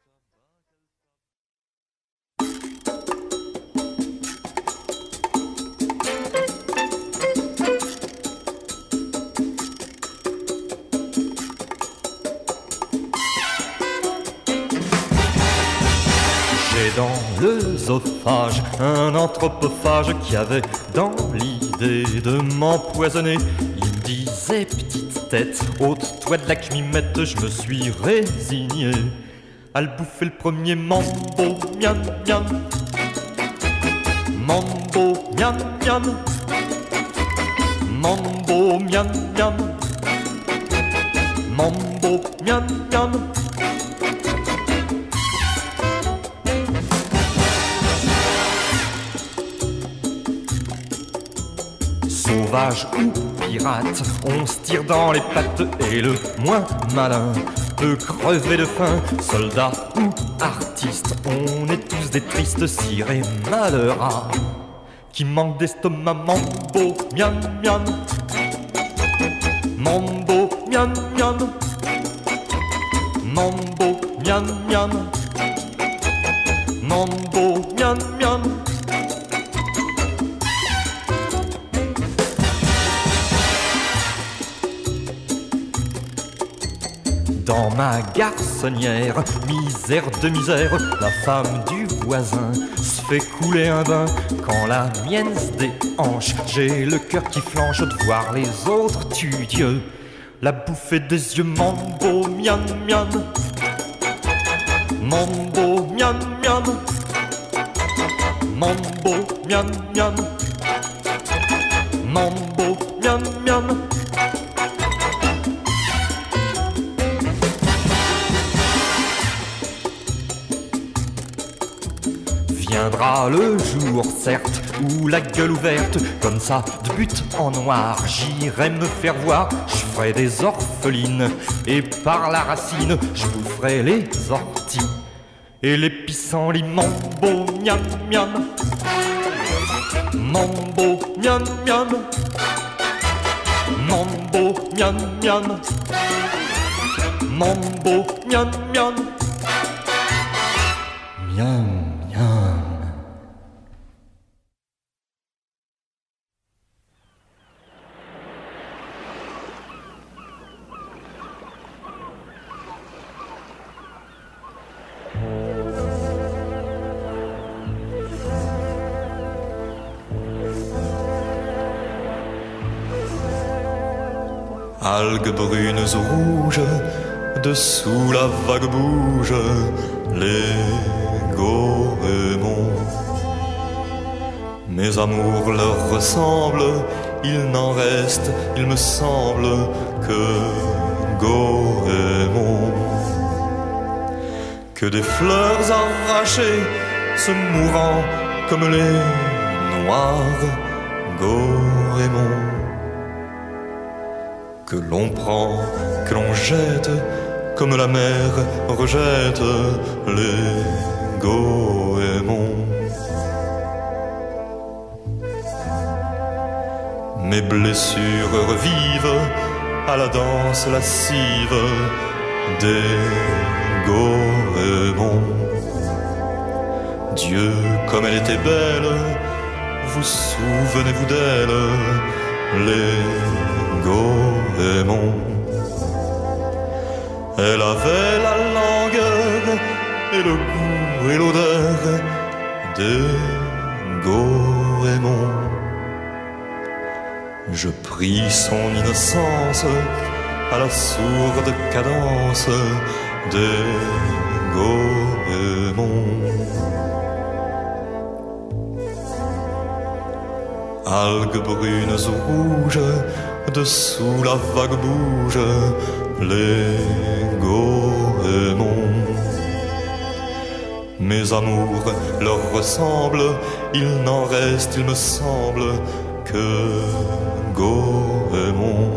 J'ai dans l'œsophage un anthropophage qui avait dans l'idée de m'empoisonner. Il me disait petite tête, ôte-toi de la cmimette. Je me suis résigné à le bouffer le premier mambo, miam miam. Mambo miam miam, mambo miam miam, mambo miam miam. Sauvage ou pirate, on se tire dans les pattes et le moins malin peut crever de faim. Soldat ou artiste, on est tous des tristes cires et malheureux qui manquent d'estomac. Mambo miam miam, mambo miam miam, mambo miam miam, mambo miam miam. Dans ma garçonnière, misère de misère, la femme du voisin se fait couler un bain. Quand la mienne se déhanche, j'ai le cœur qui flanche de voir les autres tuer Dieu. La bouffée des yeux, mambo miam miam, mambo miam miam, mambo miam miam, mambo miam miam. Viendra le jour, certes, où la gueule ouverte, comme ça, de but en noir, j'irai me faire voir. Je ferai des orphelines, et par la racine, je boufferai les orties et les pissenlits. Mambo miam miam, mambo miam miam, mambo miam miam, mambo miam miam, miam miam. Algues brunes ou rouges, dessous la vague bouge, les goémons. Mes amours leur ressemblent, il n'en reste, il me semble, que goémons. Que des fleurs arrachées, se mourant comme les noirs goémons. Que l'on prend, que l'on jette, comme la mer rejette les goémons. Mes blessures revivent à la danse lascive des goémons. Dieu, comme elle était belle, vous souvenez-vous d'elle, les goémons. Elle avait la langueur et le goût et l'odeur des goémons. Je pris son innocence à la sourde cadence des goémons. Algues brunes ou rouges, dessous la vague bouge, les goémons. Mes amours leur ressemblent, il n'en reste, il me semble, que goémons.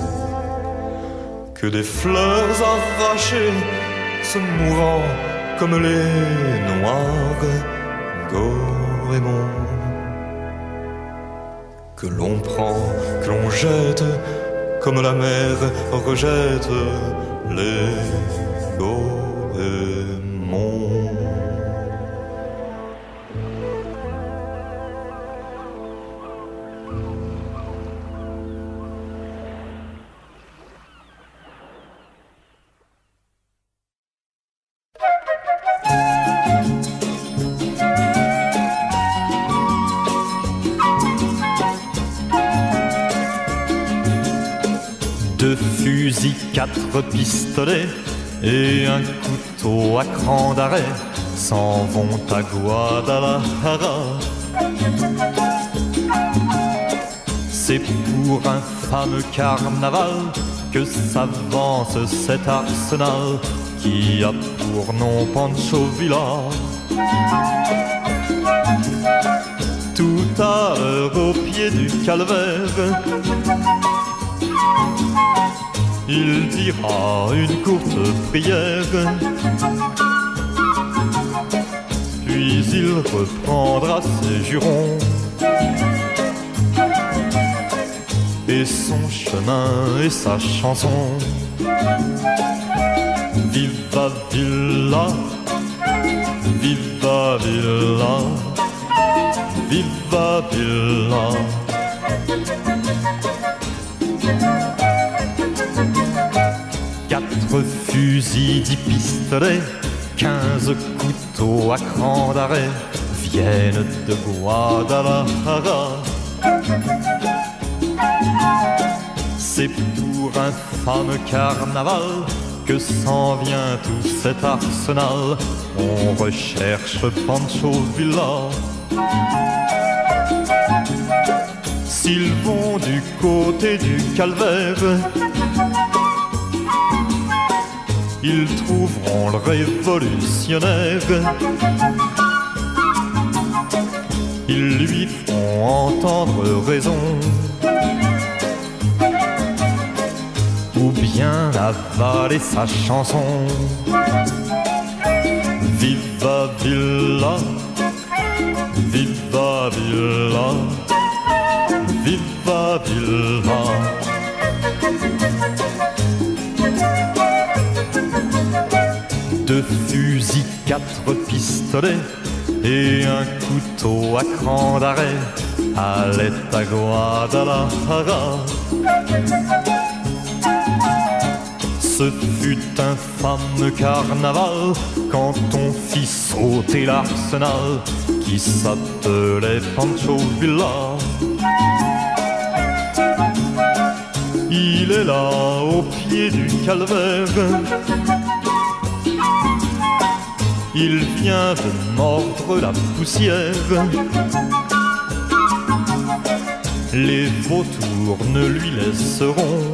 Que des fleurs arrachées, se mourant comme les noirs goémons. Que l'on prend, que l'on jette, comme la mer rejette les goémons. Deux fusils, quatre pistolets et un couteau à cran d'arrêt s'en vont à Guadalajara C'est pour un fameux carnaval que s'avance cet arsenal qui a pour nom Pancho Villa. Tout à l'heure au pied du calvaire, il dira une courte prière, puis il reprendra ses jurons et son chemin et sa chanson. Viva Villa, viva Villa, viva Villa. Quatre fusils, 10 pistolets, 15 couteaux à cran d'arrêt viennent de Guadalajara. C'est pour un fameux carnaval que s'en vient tout cet arsenal. On recherche Pancho Villa. S'ils vont du côté du calvaire, ils trouveront le révolutionnaire. Ils lui feront entendre raison, ou bien avaler sa chanson. Viva Villa, viva Villa, viva Villa. Deux fusils, 4 pistolets et un couteau à cran d'arrêt allaient à Guadalajara. Ce fut un fameux carnaval quand on fit sauter l'arsenal qui s'appelait Pancho Villa. Il est là au pied du calvaire, il vient de mordre la poussière. Les vautours ne lui laisseront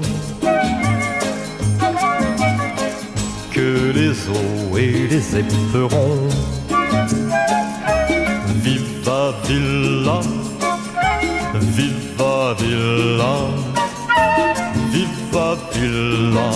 que les os et les éperons. Viva Villa, viva Villa, viva Villa.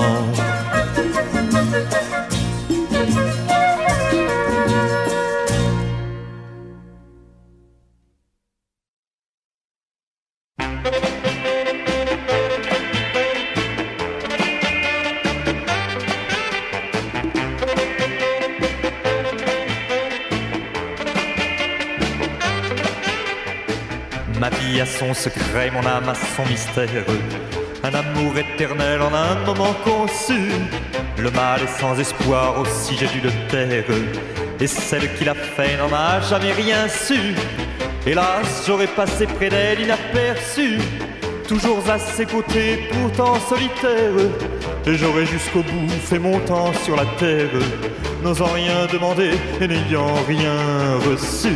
Ma vie a son secret, mon âme a son mystère. Un amour éternel en un moment conçu. Le mal est sans espoir, aussi j'ai dû le taire. Et celle qui l'a fait n'en a jamais rien su. Hélas, j'aurais passé près d'elle inaperçu, toujours à ses côtés, pourtant solitaire. Et j'aurais jusqu'au bout fait mon temps sur la terre, n'osant rien demander et n'ayant rien reçu.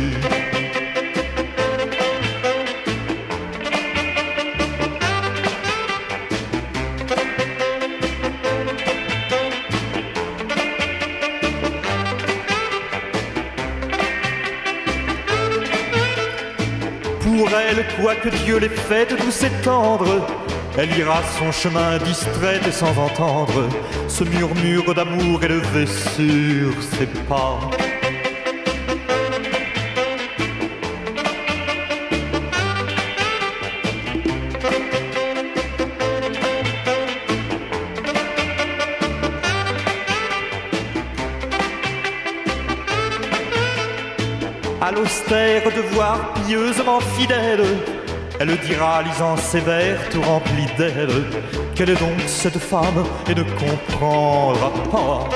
Pour elle, quoique Dieu l'ait faite douce et tendre, elle ira son chemin distraite et sans entendre ce murmure d'amour élevé sur ses pas. À l'austère devoir pieusement fidèle, elle dira, lisant ses vers tout remplis d'elle, quelle est donc cette femme et ne comprendra pas.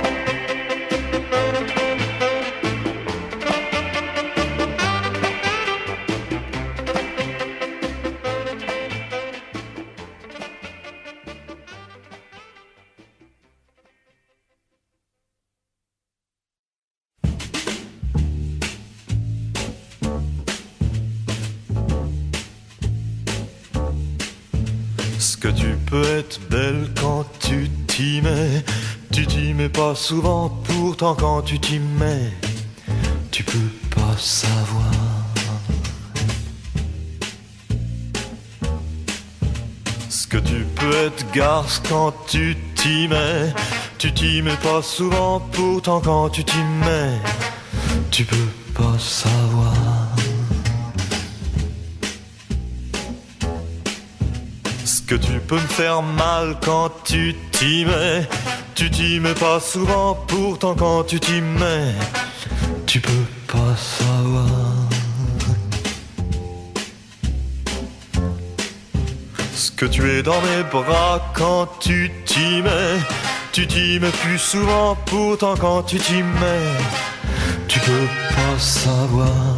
que tu peux être belle quand tu t'y mets. Tu t'y mets pas souvent, pourtant quand tu t'y mets, tu peux pas savoir. Ce que tu peux être garce quand tu t'y mets. Tu t'y mets pas souvent, pourtant quand tu t'y mets, tu peux pas savoir. Ce que tu peux me faire mal quand tu t'y mets. Tu t'y mets pas souvent, pourtant quand tu t'y mets, tu peux pas savoir. Ce que tu es dans mes bras quand tu t'y mets. Tu t'y mets plus souvent, pourtant quand tu t'y mets, tu peux pas savoir.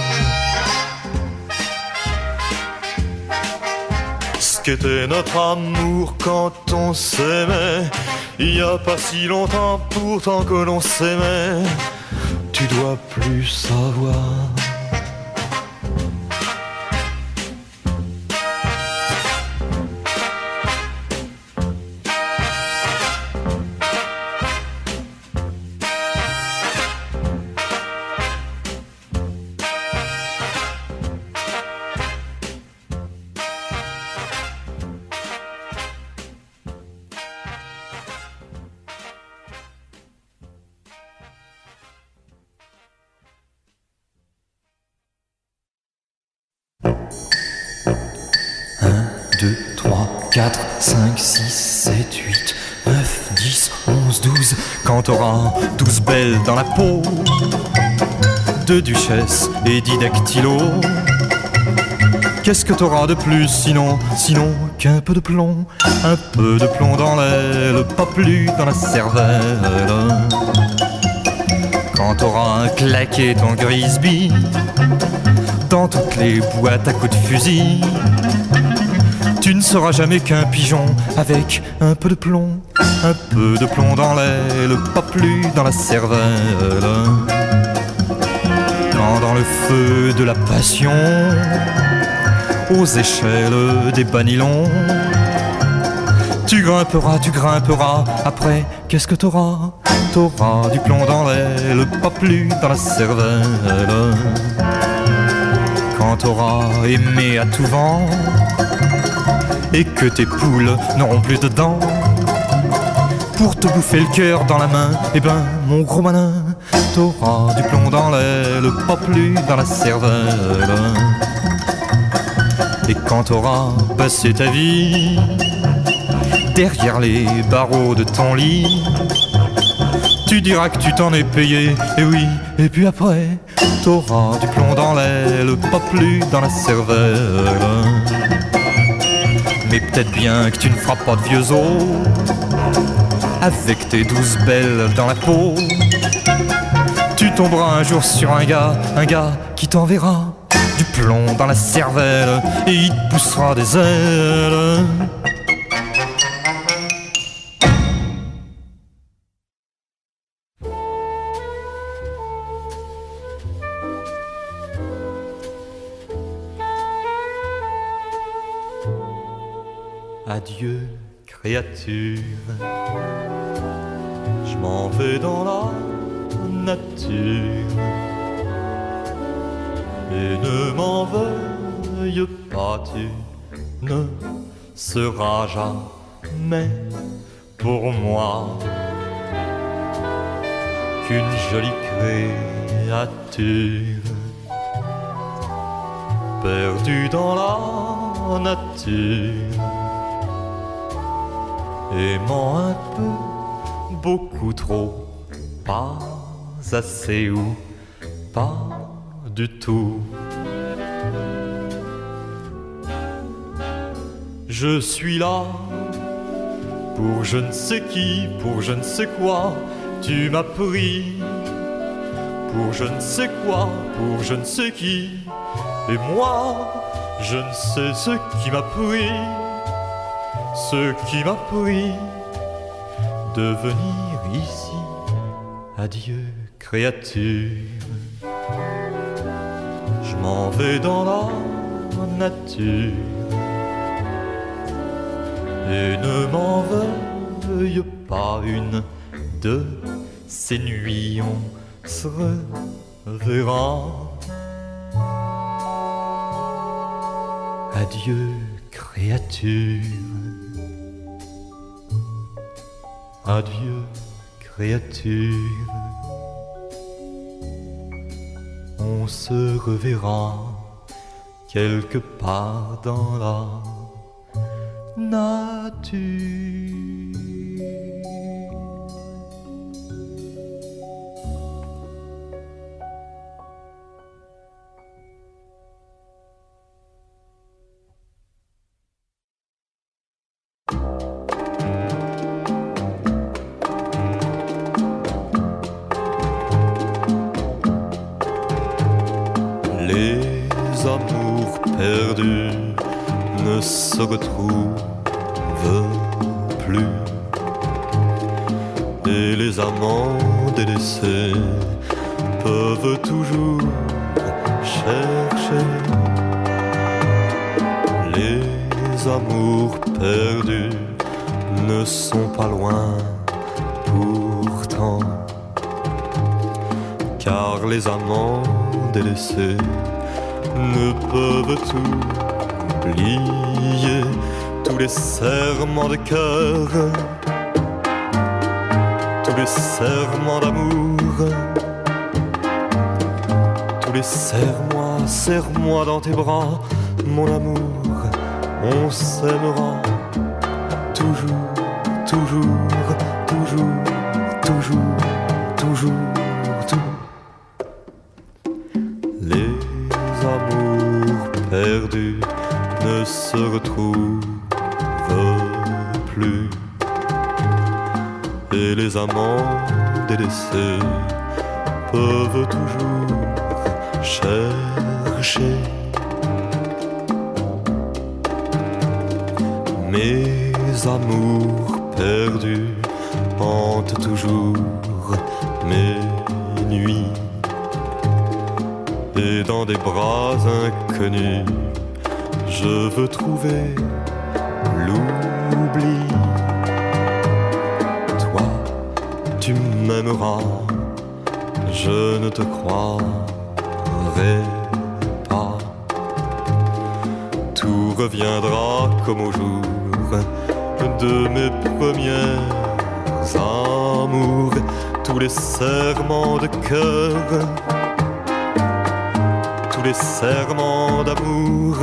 Ce qu'était notre amour quand on s'aimait, il y a pas si longtemps, pourtant que l'on s'aimait, tu dois plus savoir. Un, 2, 3, 4, 5, 6, 7, 8, 9, 10, 11, 12. Quand t'auras 12 belles dans la peau, 2 duchesses et 10 dactylos, qu'est-ce que t'auras de plus sinon qu'un peu de plomb? Un peu de plomb dans l'aile, pas plus dans la cervelle. Quand t'auras claqué ton Grisby dans toutes les boîtes à coups de fusil, tu ne seras jamais qu'un pigeon avec un peu de plomb. Un peu de plomb dans l'aile, pas plus dans la cervelle. Quand dans le feu de la passion, aux échelles des banilons, tu grimperas, après qu'est-ce que t'auras? T'auras du plomb dans l'aile, pas plus dans la cervelle. Quand t'auras aimé à tout vent et que tes poules n'auront plus de dents pour te bouffer le cœur dans la main, eh ben mon gros malin, t'auras du plomb dans l'aile, pas plus dans la cervelle. Et quand t'auras passé ta vie derrière les barreaux de ton lit, tu diras que tu t'en es payé, et oui, et puis après, t'auras du plomb dans l'aile, pas plus dans la cervelle. Mais peut-être bien que tu ne feras pas de vieux os avec tes 12 belles dans la peau. Tu tomberas un jour sur un gars qui t'enverra du plomb dans la cervelle et il te poussera des ailes. Adieu, créature, Je m'en vais dans la nature. Et ne m'en veuille pas, tu ne seras jamais pour moi qu'une jolie créature perdue dans la nature, aimant un peu, beaucoup trop, pas assez ou pas du tout. Je suis là pour je ne sais qui, pour je ne sais quoi. Tu m'as pris pour je ne sais quoi, pour je ne sais qui. Et moi, je ne sais ce qui m'a pris, ce qui m'a pris de venir ici. Adieu, créature. Je m'en vais dans la nature. et ne m'en veuille pas une de ces nuits, on se reverra. Adieu créature, adieu créature, on se reverra quelque part dans la nature. Les amours perdus ne se retrouvent plus, et les amants délaissés peuvent toujours chercher. Les amours perdus ne sont pas loin pourtant, car les amants délaissés ne peuvent oublier tous les serments de cœur, tous les serments d'amour, tous les serre-moi, serre-moi dans tes bras, mon amour, on s'aimera toujours, toujours, toujours, toujours, toujours, toujours. Les amours perdus ne se retrouvent plus, et les amants délaissés peuvent toujours chercher. Mes amours perdus hantent toujours mes nuits, et dans des bras inconnus je veux trouver l'oubli. Toi, tu m'aimeras, je ne te croirai pas. Tout reviendra comme au jour de mes premiers amours. Tous les serments de cœur, tous les serments d'amour,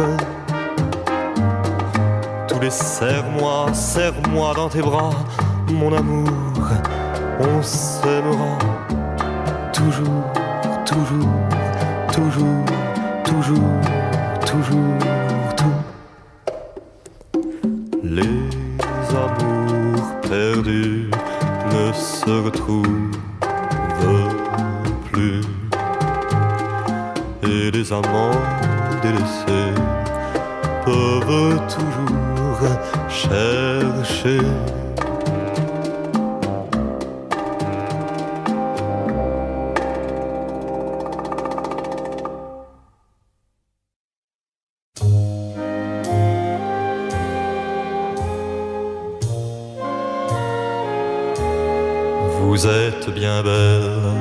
tous les serre-moi, serre-moi dans tes bras, mon amour, on s'aimera toujours, toujours, toujours, toujours, toujours, tout. Les amours perdus ne se retrouvent plus, et les amants délaissés peuvent toujours chercher. Vous êtes bien belle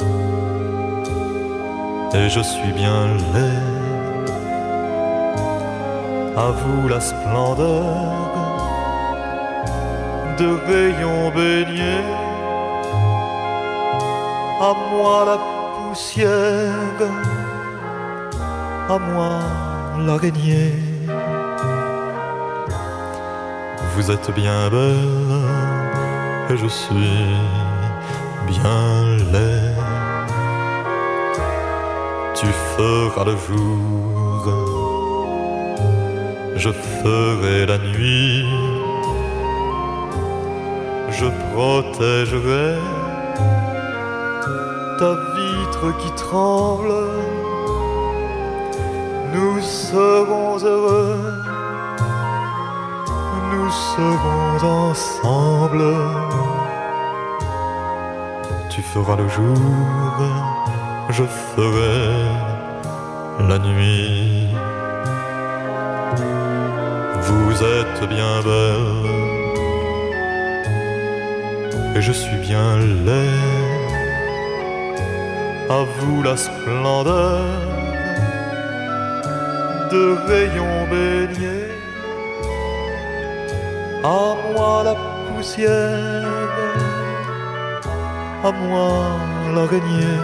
et je suis bien laid. À vous la splendeur de rayons baignés, à moi la poussière, à moi l'araignée. Vous êtes bien belle et je suis bien laid. Tu feras le jour, je ferai la nuit. Je protégerai ta vitre qui tremble. Nous serons heureux, nous serons ensemble. Tu feras le jour, je ferai la nuit. Vous êtes bien belle et je suis bien laid. À vous la splendeur de rayons baignés, à moi la poussière, à moi l'araignée.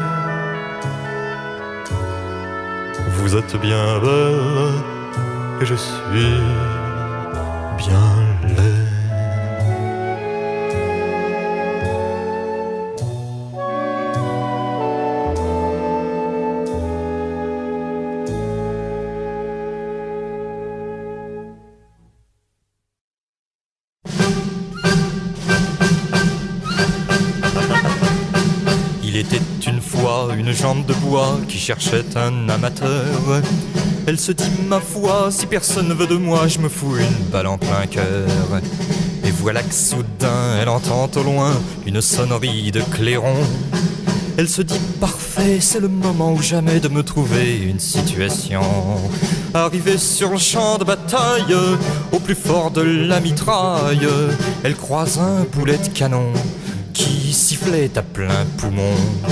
Vous êtes bien belle et je suis bien laid. Il était une fois une jambe de bois qui cherchait un amateur. Elle se dit, ma foi, si personne ne veut de moi, je me fous une balle en plein cœur. Et voilà que soudain, elle entend au loin une sonnerie de clairon. Elle se dit, parfait, c'est le moment ou jamais de me trouver une situation. Arrivée sur le champ de bataille, au plus fort de la mitraille, elle croise un boulet de canon qui sifflait à plein poumon.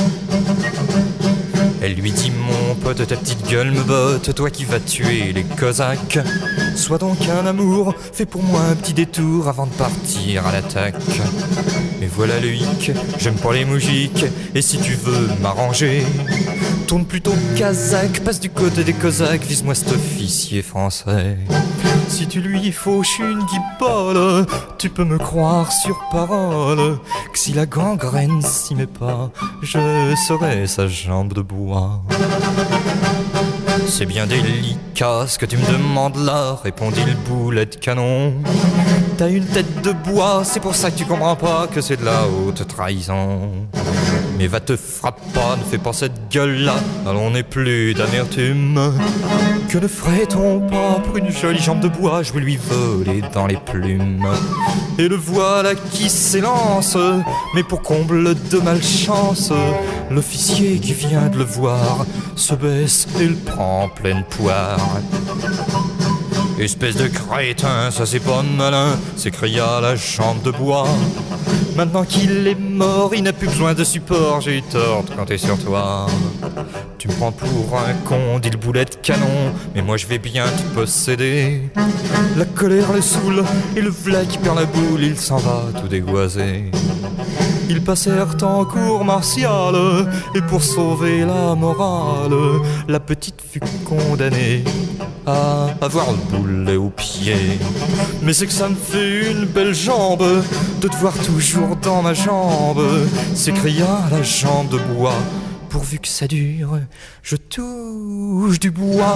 Elle lui dit, mon pote, ta petite gueule me botte, toi qui vas tuer les Cosaques. Sois donc un amour, fais pour moi un petit détour avant de partir à l'attaque. Et voilà le hic, j'aime pas les moujiks, et si tu veux m'arranger, tourne plutôt kazakh, passe du côté des Cosaques, vise-moi cet officier français. Si tu lui fauches une guipole, tu peux me croire sur parole que si la gangrène s'y met pas, je serai sa jambe de bois. C'est bien délicat ce que tu me demandes là, répondit le boulet de canon. T'as une tête de bois, c'est pour ça que tu comprends pas que c'est de la haute trahison. Mais va te frapper pas, ne fais pas cette gueule-là, allons n'est plus d'amertume. Que ne ferait-on pas pour une jolie jambe de bois, je vais lui voler dans les plumes. Et le voilà qui s'élance, mais pour comble de malchance, l'officier qui vient de le voir se baisse et le prend en pleine poire. Espèce de crétin, ça c'est pas malin, s'écria la jambe de bois. Maintenant qu'il est mort, il n'a plus besoin de support, j'ai eu tort de compter sur toi. Tu me prends pour un con, dit le boulet de canon, mais moi je vais bien te posséder. La colère le saoule, et le v'là qui perd la boule, il s'en va tout dégoisé. Ils passèrent en cour martiale, et pour sauver la morale, la petite fut condamnée à avoir le boulet au pied. Mais c'est que ça me fait une belle jambe de te voir toujours dans ma jambe, s'écria la jambe de bois. Pourvu que ça dure, je touche du bois.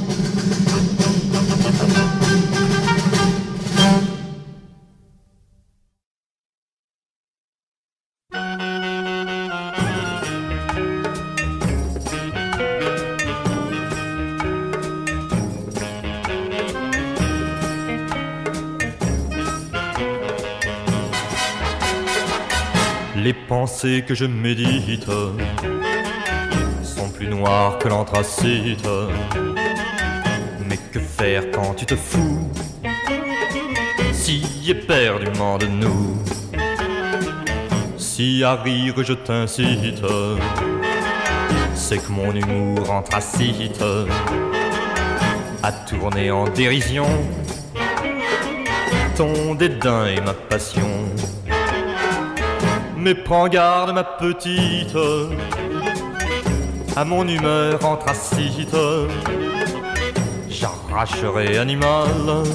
Les pensées que je médite sont plus noires que l'anthracite. Mais que faire quand tu te fous si éperdument de nous? Si à rire je t'incite, c'est que mon humour anthracite a tourné en dérision ton dédain et ma passion. Mais prends garde ma petite à mon humeur anthracite, j'arracherai animal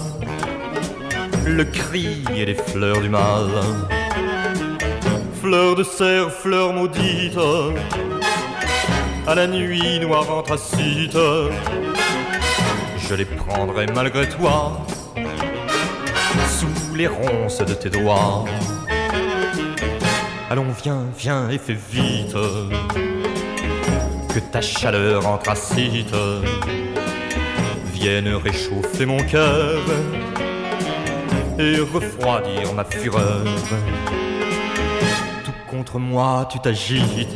le cri et les fleurs du mal. Fleurs de cerf, fleurs maudites, à la nuit noire anthracite, je les prendrai malgré toi sous les ronces de tes doigts. Allons viens, viens et fais vite, que ta chaleur anthracite vienne réchauffer mon cœur et refroidir ma fureur. Tout contre moi tu t'agites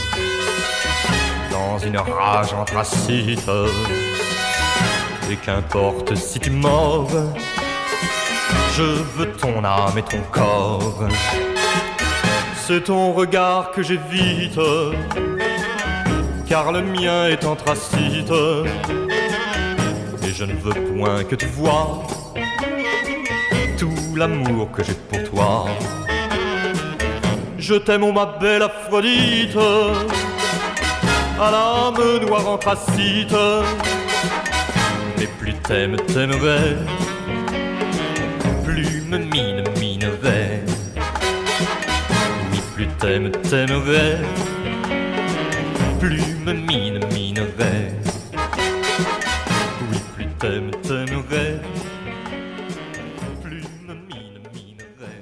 dans une rage anthracite, et qu'importe si tu mords, je veux ton âme et ton corps. C'est ton regard que j'évite, car le mien est anthracite, et je ne veux point que tu vois tout l'amour que j'ai pour toi. Je t'aime, oh ma belle Aphrodite, à l'âme noire anthracite. Mais plus t'aimerais, plus me minerais. Oui, plus t'aimerais, plus me minerais. Oui, plus t'aimerais, plus me minerais.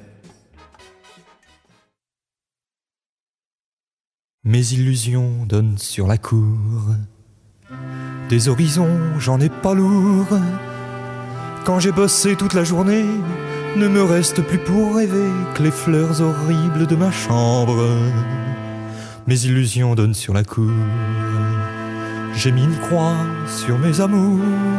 Mes illusions donnent sur la cour. Des horizons, j'en ai pas lourd. Quand j'ai bossé toute la journée, ne me reste plus pour rêver que les fleurs horribles de ma chambre. Mes illusions donnent sur la cour. J'ai mis une croix sur mes amours.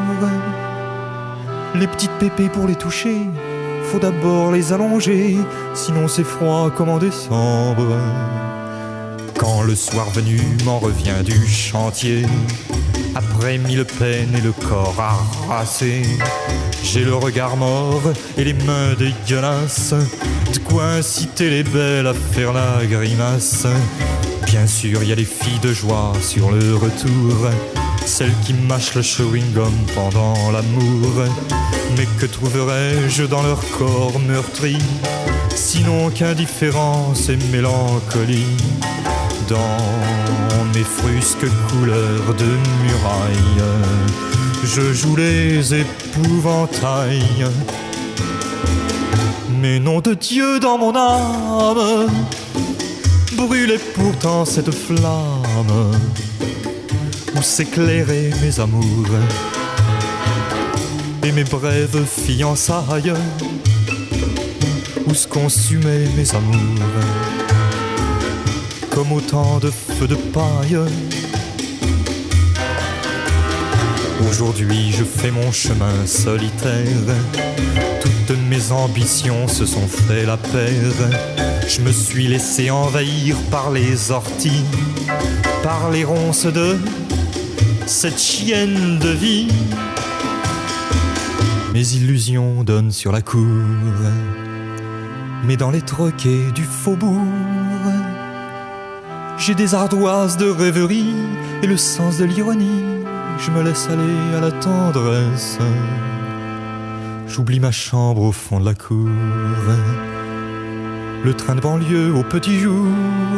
Les petites pépées pour les toucher, faut d'abord les allonger, sinon c'est froid comme en décembre. Quand le soir venu m'en revient du chantier, après 1000 peines et le corps harassé, j'ai le regard mort et les mains dégueulasses, de quoi inciter les belles à faire la grimace. Bien sûr, y a les filles de joie sur le retour, celles qui mâchent le chewing-gum pendant l'amour. Mais que trouverais-je dans leur corps meurtri, sinon qu'indifférence et mélancolie? Dans mes frusques couleurs de muraille, je joue les épouvantails. Mais nom de Dieu, dans mon âme brûlait pourtant cette flamme où s'éclairaient mes amours et mes brèves fiançailles, où se consumaient mes amours comme autant de feux de paille. Aujourd'hui je fais mon chemin solitaire, toutes mes ambitions se sont fait la paire. Je me suis laissé envahir par les orties, par les ronces de cette chienne de vie. Mes illusions donnent sur la cour, mais dans les troquets du faubourg, j'ai des ardoises de rêverie et le sens de l'ironie. Je me laisse aller à la tendresse. J'oublie ma chambre au fond de la cour, le train de banlieue au petit jour.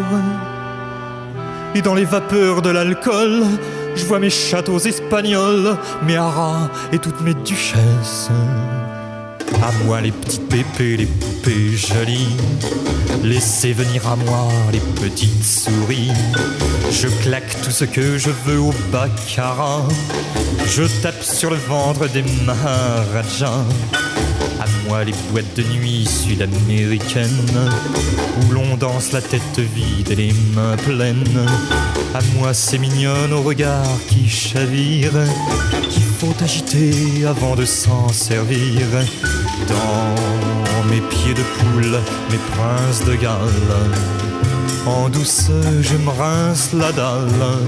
Et dans les vapeurs de l'alcool, je vois mes châteaux espagnols, mes haras et toutes mes duchesses. À moi les petites pépées, les poupées jolies, laissez venir à moi les petites souris. Je claque tout ce que je veux au baccarat, je tape sur le ventre des maharajas. À moi les boîtes de nuit sud-américaines, où l'on danse la tête vide et les mains pleines. À moi ces mignonnes au regard qui chavirent, qu'il faut agiter avant de s'en servir. Dans mes pieds de poule, mes princes de Galles, en douce je me rince la dalle.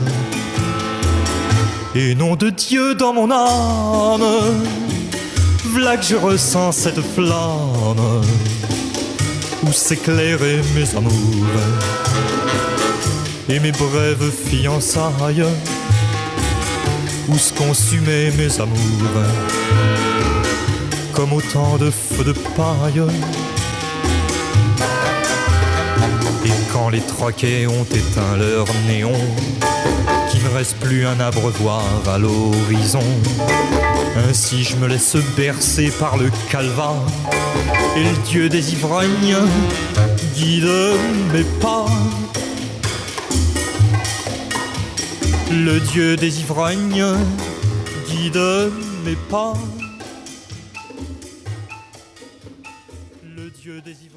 Et nom de Dieu, dans mon âme, v'là que je ressens cette flamme où s'éclairaient mes amours et mes brèves fiançailles, où se consumaient mes amours comme autant de feux de paille. Et quand les troquets ont éteint leur néon, qu'il ne reste plus un abreuvoir à l'horizon, ainsi je me laisse bercer par le calva, et le Dieu des ivrognes guide mes pas. Le Dieu des ivrognes guide mes pas. Le Dieu des ivrognes.